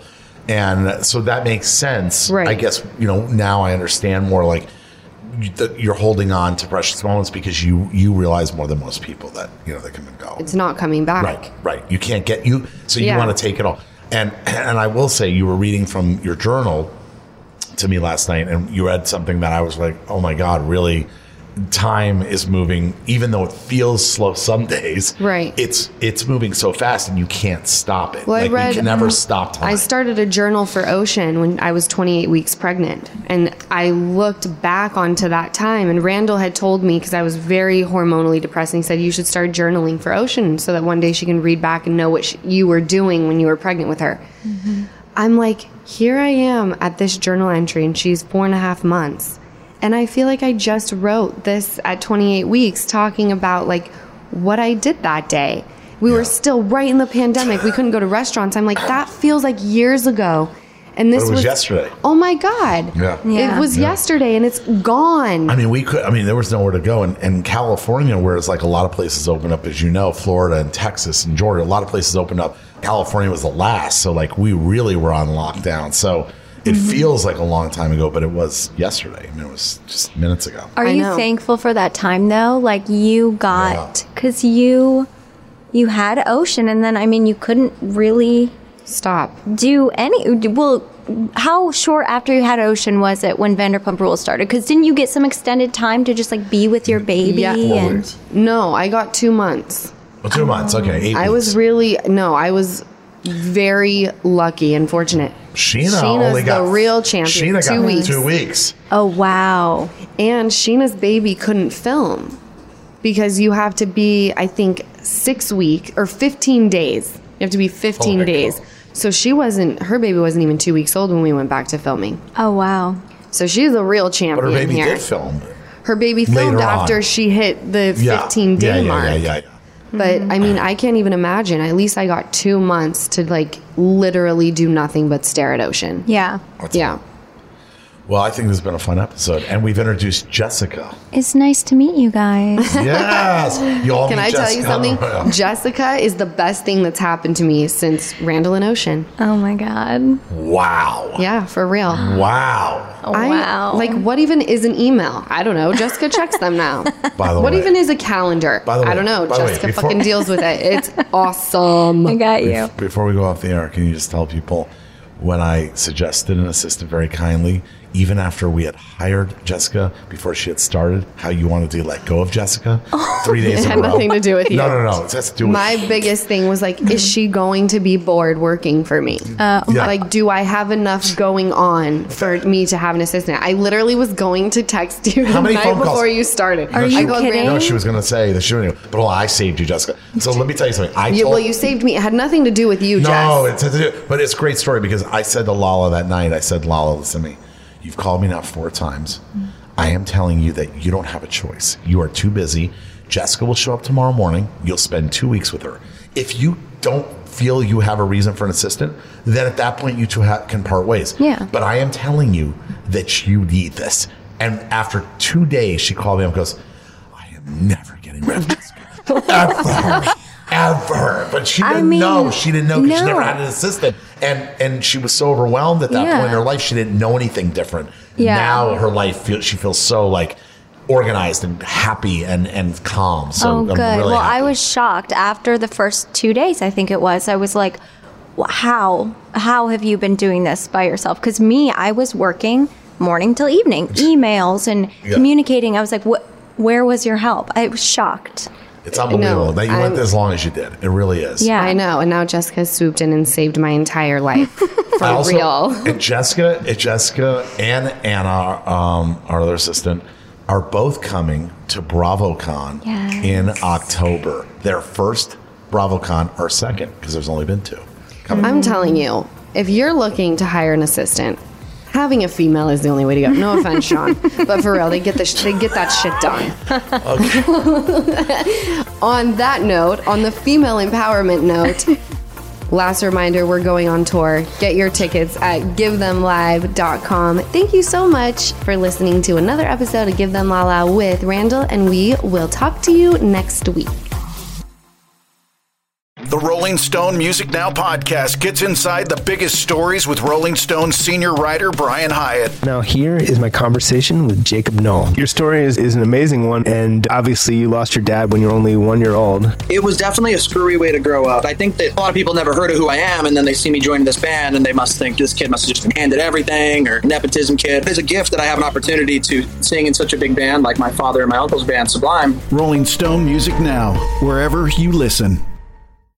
and so that makes sense. Right. I guess you know now I understand more like you- that you're holding on to precious moments because you you realize more than most people that you know they come and go. it's not coming back. Right, right. You can't get you, so you Yeah. want to take it all. And and I will say, you were reading from your journal to me last night, and you read something that I was like, oh my god, really? Time is moving, even though it feels slow some days. Right. It's it's moving so fast, and you can't stop it. Well, like I read, you can never um, stop time. I started a journal for Ocean when I was twenty-eight weeks pregnant. And I looked back onto that time, and Randall had told me, because I was very hormonally depressed, and he said, you should start journaling for Ocean so that one day she can read back and know what she, you were doing when you were pregnant with her. Mm-hmm. I'm like, here I am at this journal entry, and she's four and a half months. And I feel like I just wrote this at twenty-eight weeks, talking about like what I did that day. We Yeah. were still right in the pandemic. We couldn't go to restaurants. I'm like, that feels like years ago. And this But it was yesterday. Oh my God. Yeah. Yeah. It was Yeah. yesterday, and it's gone. I mean, we could. I mean, there was nowhere to go, and, and California, where it's like a lot of places open up, as you know, Florida and Texas and Georgia, a lot of places opened up. California was the last, so like we really were on lockdown. So it Mm-hmm. feels like a long time ago, but it was yesterday. I mean, it was just minutes ago. Are I you know. thankful for that time though? Like you got, because you you had Ocean, and then I mean you couldn't really Stop. do any. Well, how short after you had Ocean was it when Vanderpump Rules started? Because didn't you get some extended time to just like be with your baby? Yeah. Four and weeks. No, I got two months. Well, two months. Okay, eight. I was weeks. really, no, I was very lucky and fortunate. Sheena Sheena's only the got real champion. Sheena Two got weeks. two weeks. Oh wow. And Sheena's baby couldn't film because you have to be, I think, six week or fifteen days. You have to be fifteen Oh my days. God. So she wasn't, her baby wasn't even two weeks old when we went back to filming. Oh wow. So she's a real champion But her baby here. did film. Her baby filmed Later on. after she hit the Yeah. fifteen day yeah, yeah, mark. Yeah, yeah, yeah. But I mean, I can't even imagine. At least I got two months to like literally do nothing but stare at Ocean. Yeah. Yeah. Well, I think this has been a fun episode, and we've introduced Jessica. It's nice to meet you guys. Yes, you all Can meet I tell you Jessica. something? Yeah. Jessica is the best thing that's happened to me since Randall and Ocean. Oh my god. Wow. Yeah, for real. Wow. Oh, I, wow. Like, what even is an email? I don't know. Jessica checks them now. By the What way, even is a calendar? By the I way- don't know. by the way, Jessica before- fucking deals with it. It's awesome. I got you. Before we go off the air, can you just tell people when I suggested an assistant very kindly, even after we had hired Jessica, before she had started, how you wanted to let go of Jessica three days It in had a row? nothing to do with you. No, no, no. It has to do with My biggest thing was like, is she going to be bored working for me? Yeah. Like, do I have enough going on for me to have an assistant? I literally was going to text you How the many night phone calls? before you started. Are No, you she- called kidding? Randall. No, she was going to say that she wouldn't. But hold on, I saved you, Jessica. So let me tell you something. I Yeah, told, well, you saved me. It had nothing to do with you, No, Jess. it's, it's but it's a great story because I said to Lala that night, I said, Lala, listen to me. You've called me now four times. I am telling you that you don't have a choice. You are too busy. Jessica will show up tomorrow morning. You'll spend two weeks with her. If you don't feel you have a reason for an assistant, then at that point you two ha- can part ways. Yeah. But I am telling you that you need this. And after two days, she called me up and goes, I am never getting rid of Jessica. Ever. Ever. But she I didn't mean, know. She didn't know because she no. never had an assistant. And and she was so overwhelmed at that Yeah. point in her life, she didn't know anything different. Yeah. Now her life, feel, she feels so like organized and happy and, and calm. So Oh, I'm good. really well, I happy. was shocked after the first two days. I think it was. I was like, "Wh- "How? How have you been doing this by yourself?" Because me, I was working morning till evening, emails and Yeah. communicating. I was like, "What? Where was your help?" I was shocked. It's unbelievable No, that you I'm- went as long as you did. It really is. Yeah. I know. And now Jessica swooped in and saved my entire life. For I also- real. And Jessica, and Jessica and Anna, um, our other assistant, are both coming to BravoCon Yes. in October. Their first BravoCon or second, because there's only been two. Coming. I'm telling you, if you're looking to hire an assistant, having a female is the only way to go. No offense, Sean, but for real, they get the sh- they get that shit done. Okay. On that note, on the female empowerment note, last reminder, we're going on tour. Get your tickets at give them live dot com. Thank you so much for listening to another episode of Give Them Lala with Randall, and we will talk to you next week. The Rolling Stone Music Now podcast gets inside the biggest stories with Rolling Stone senior writer Brian Hyatt. Now here is my conversation with Jacob Noll. Your story is, is an amazing one, and obviously you lost your dad when you were only one year old. It was definitely a screwy way to grow up. I think that a lot of people never heard of who I am, and then they see me joining this band, and they must think this kid must have just been handed everything, or nepotism kid. It's a gift that I have an opportunity to sing in such a big band like my father and my uncle's band, Sublime. Rolling Stone Music Now, wherever you listen.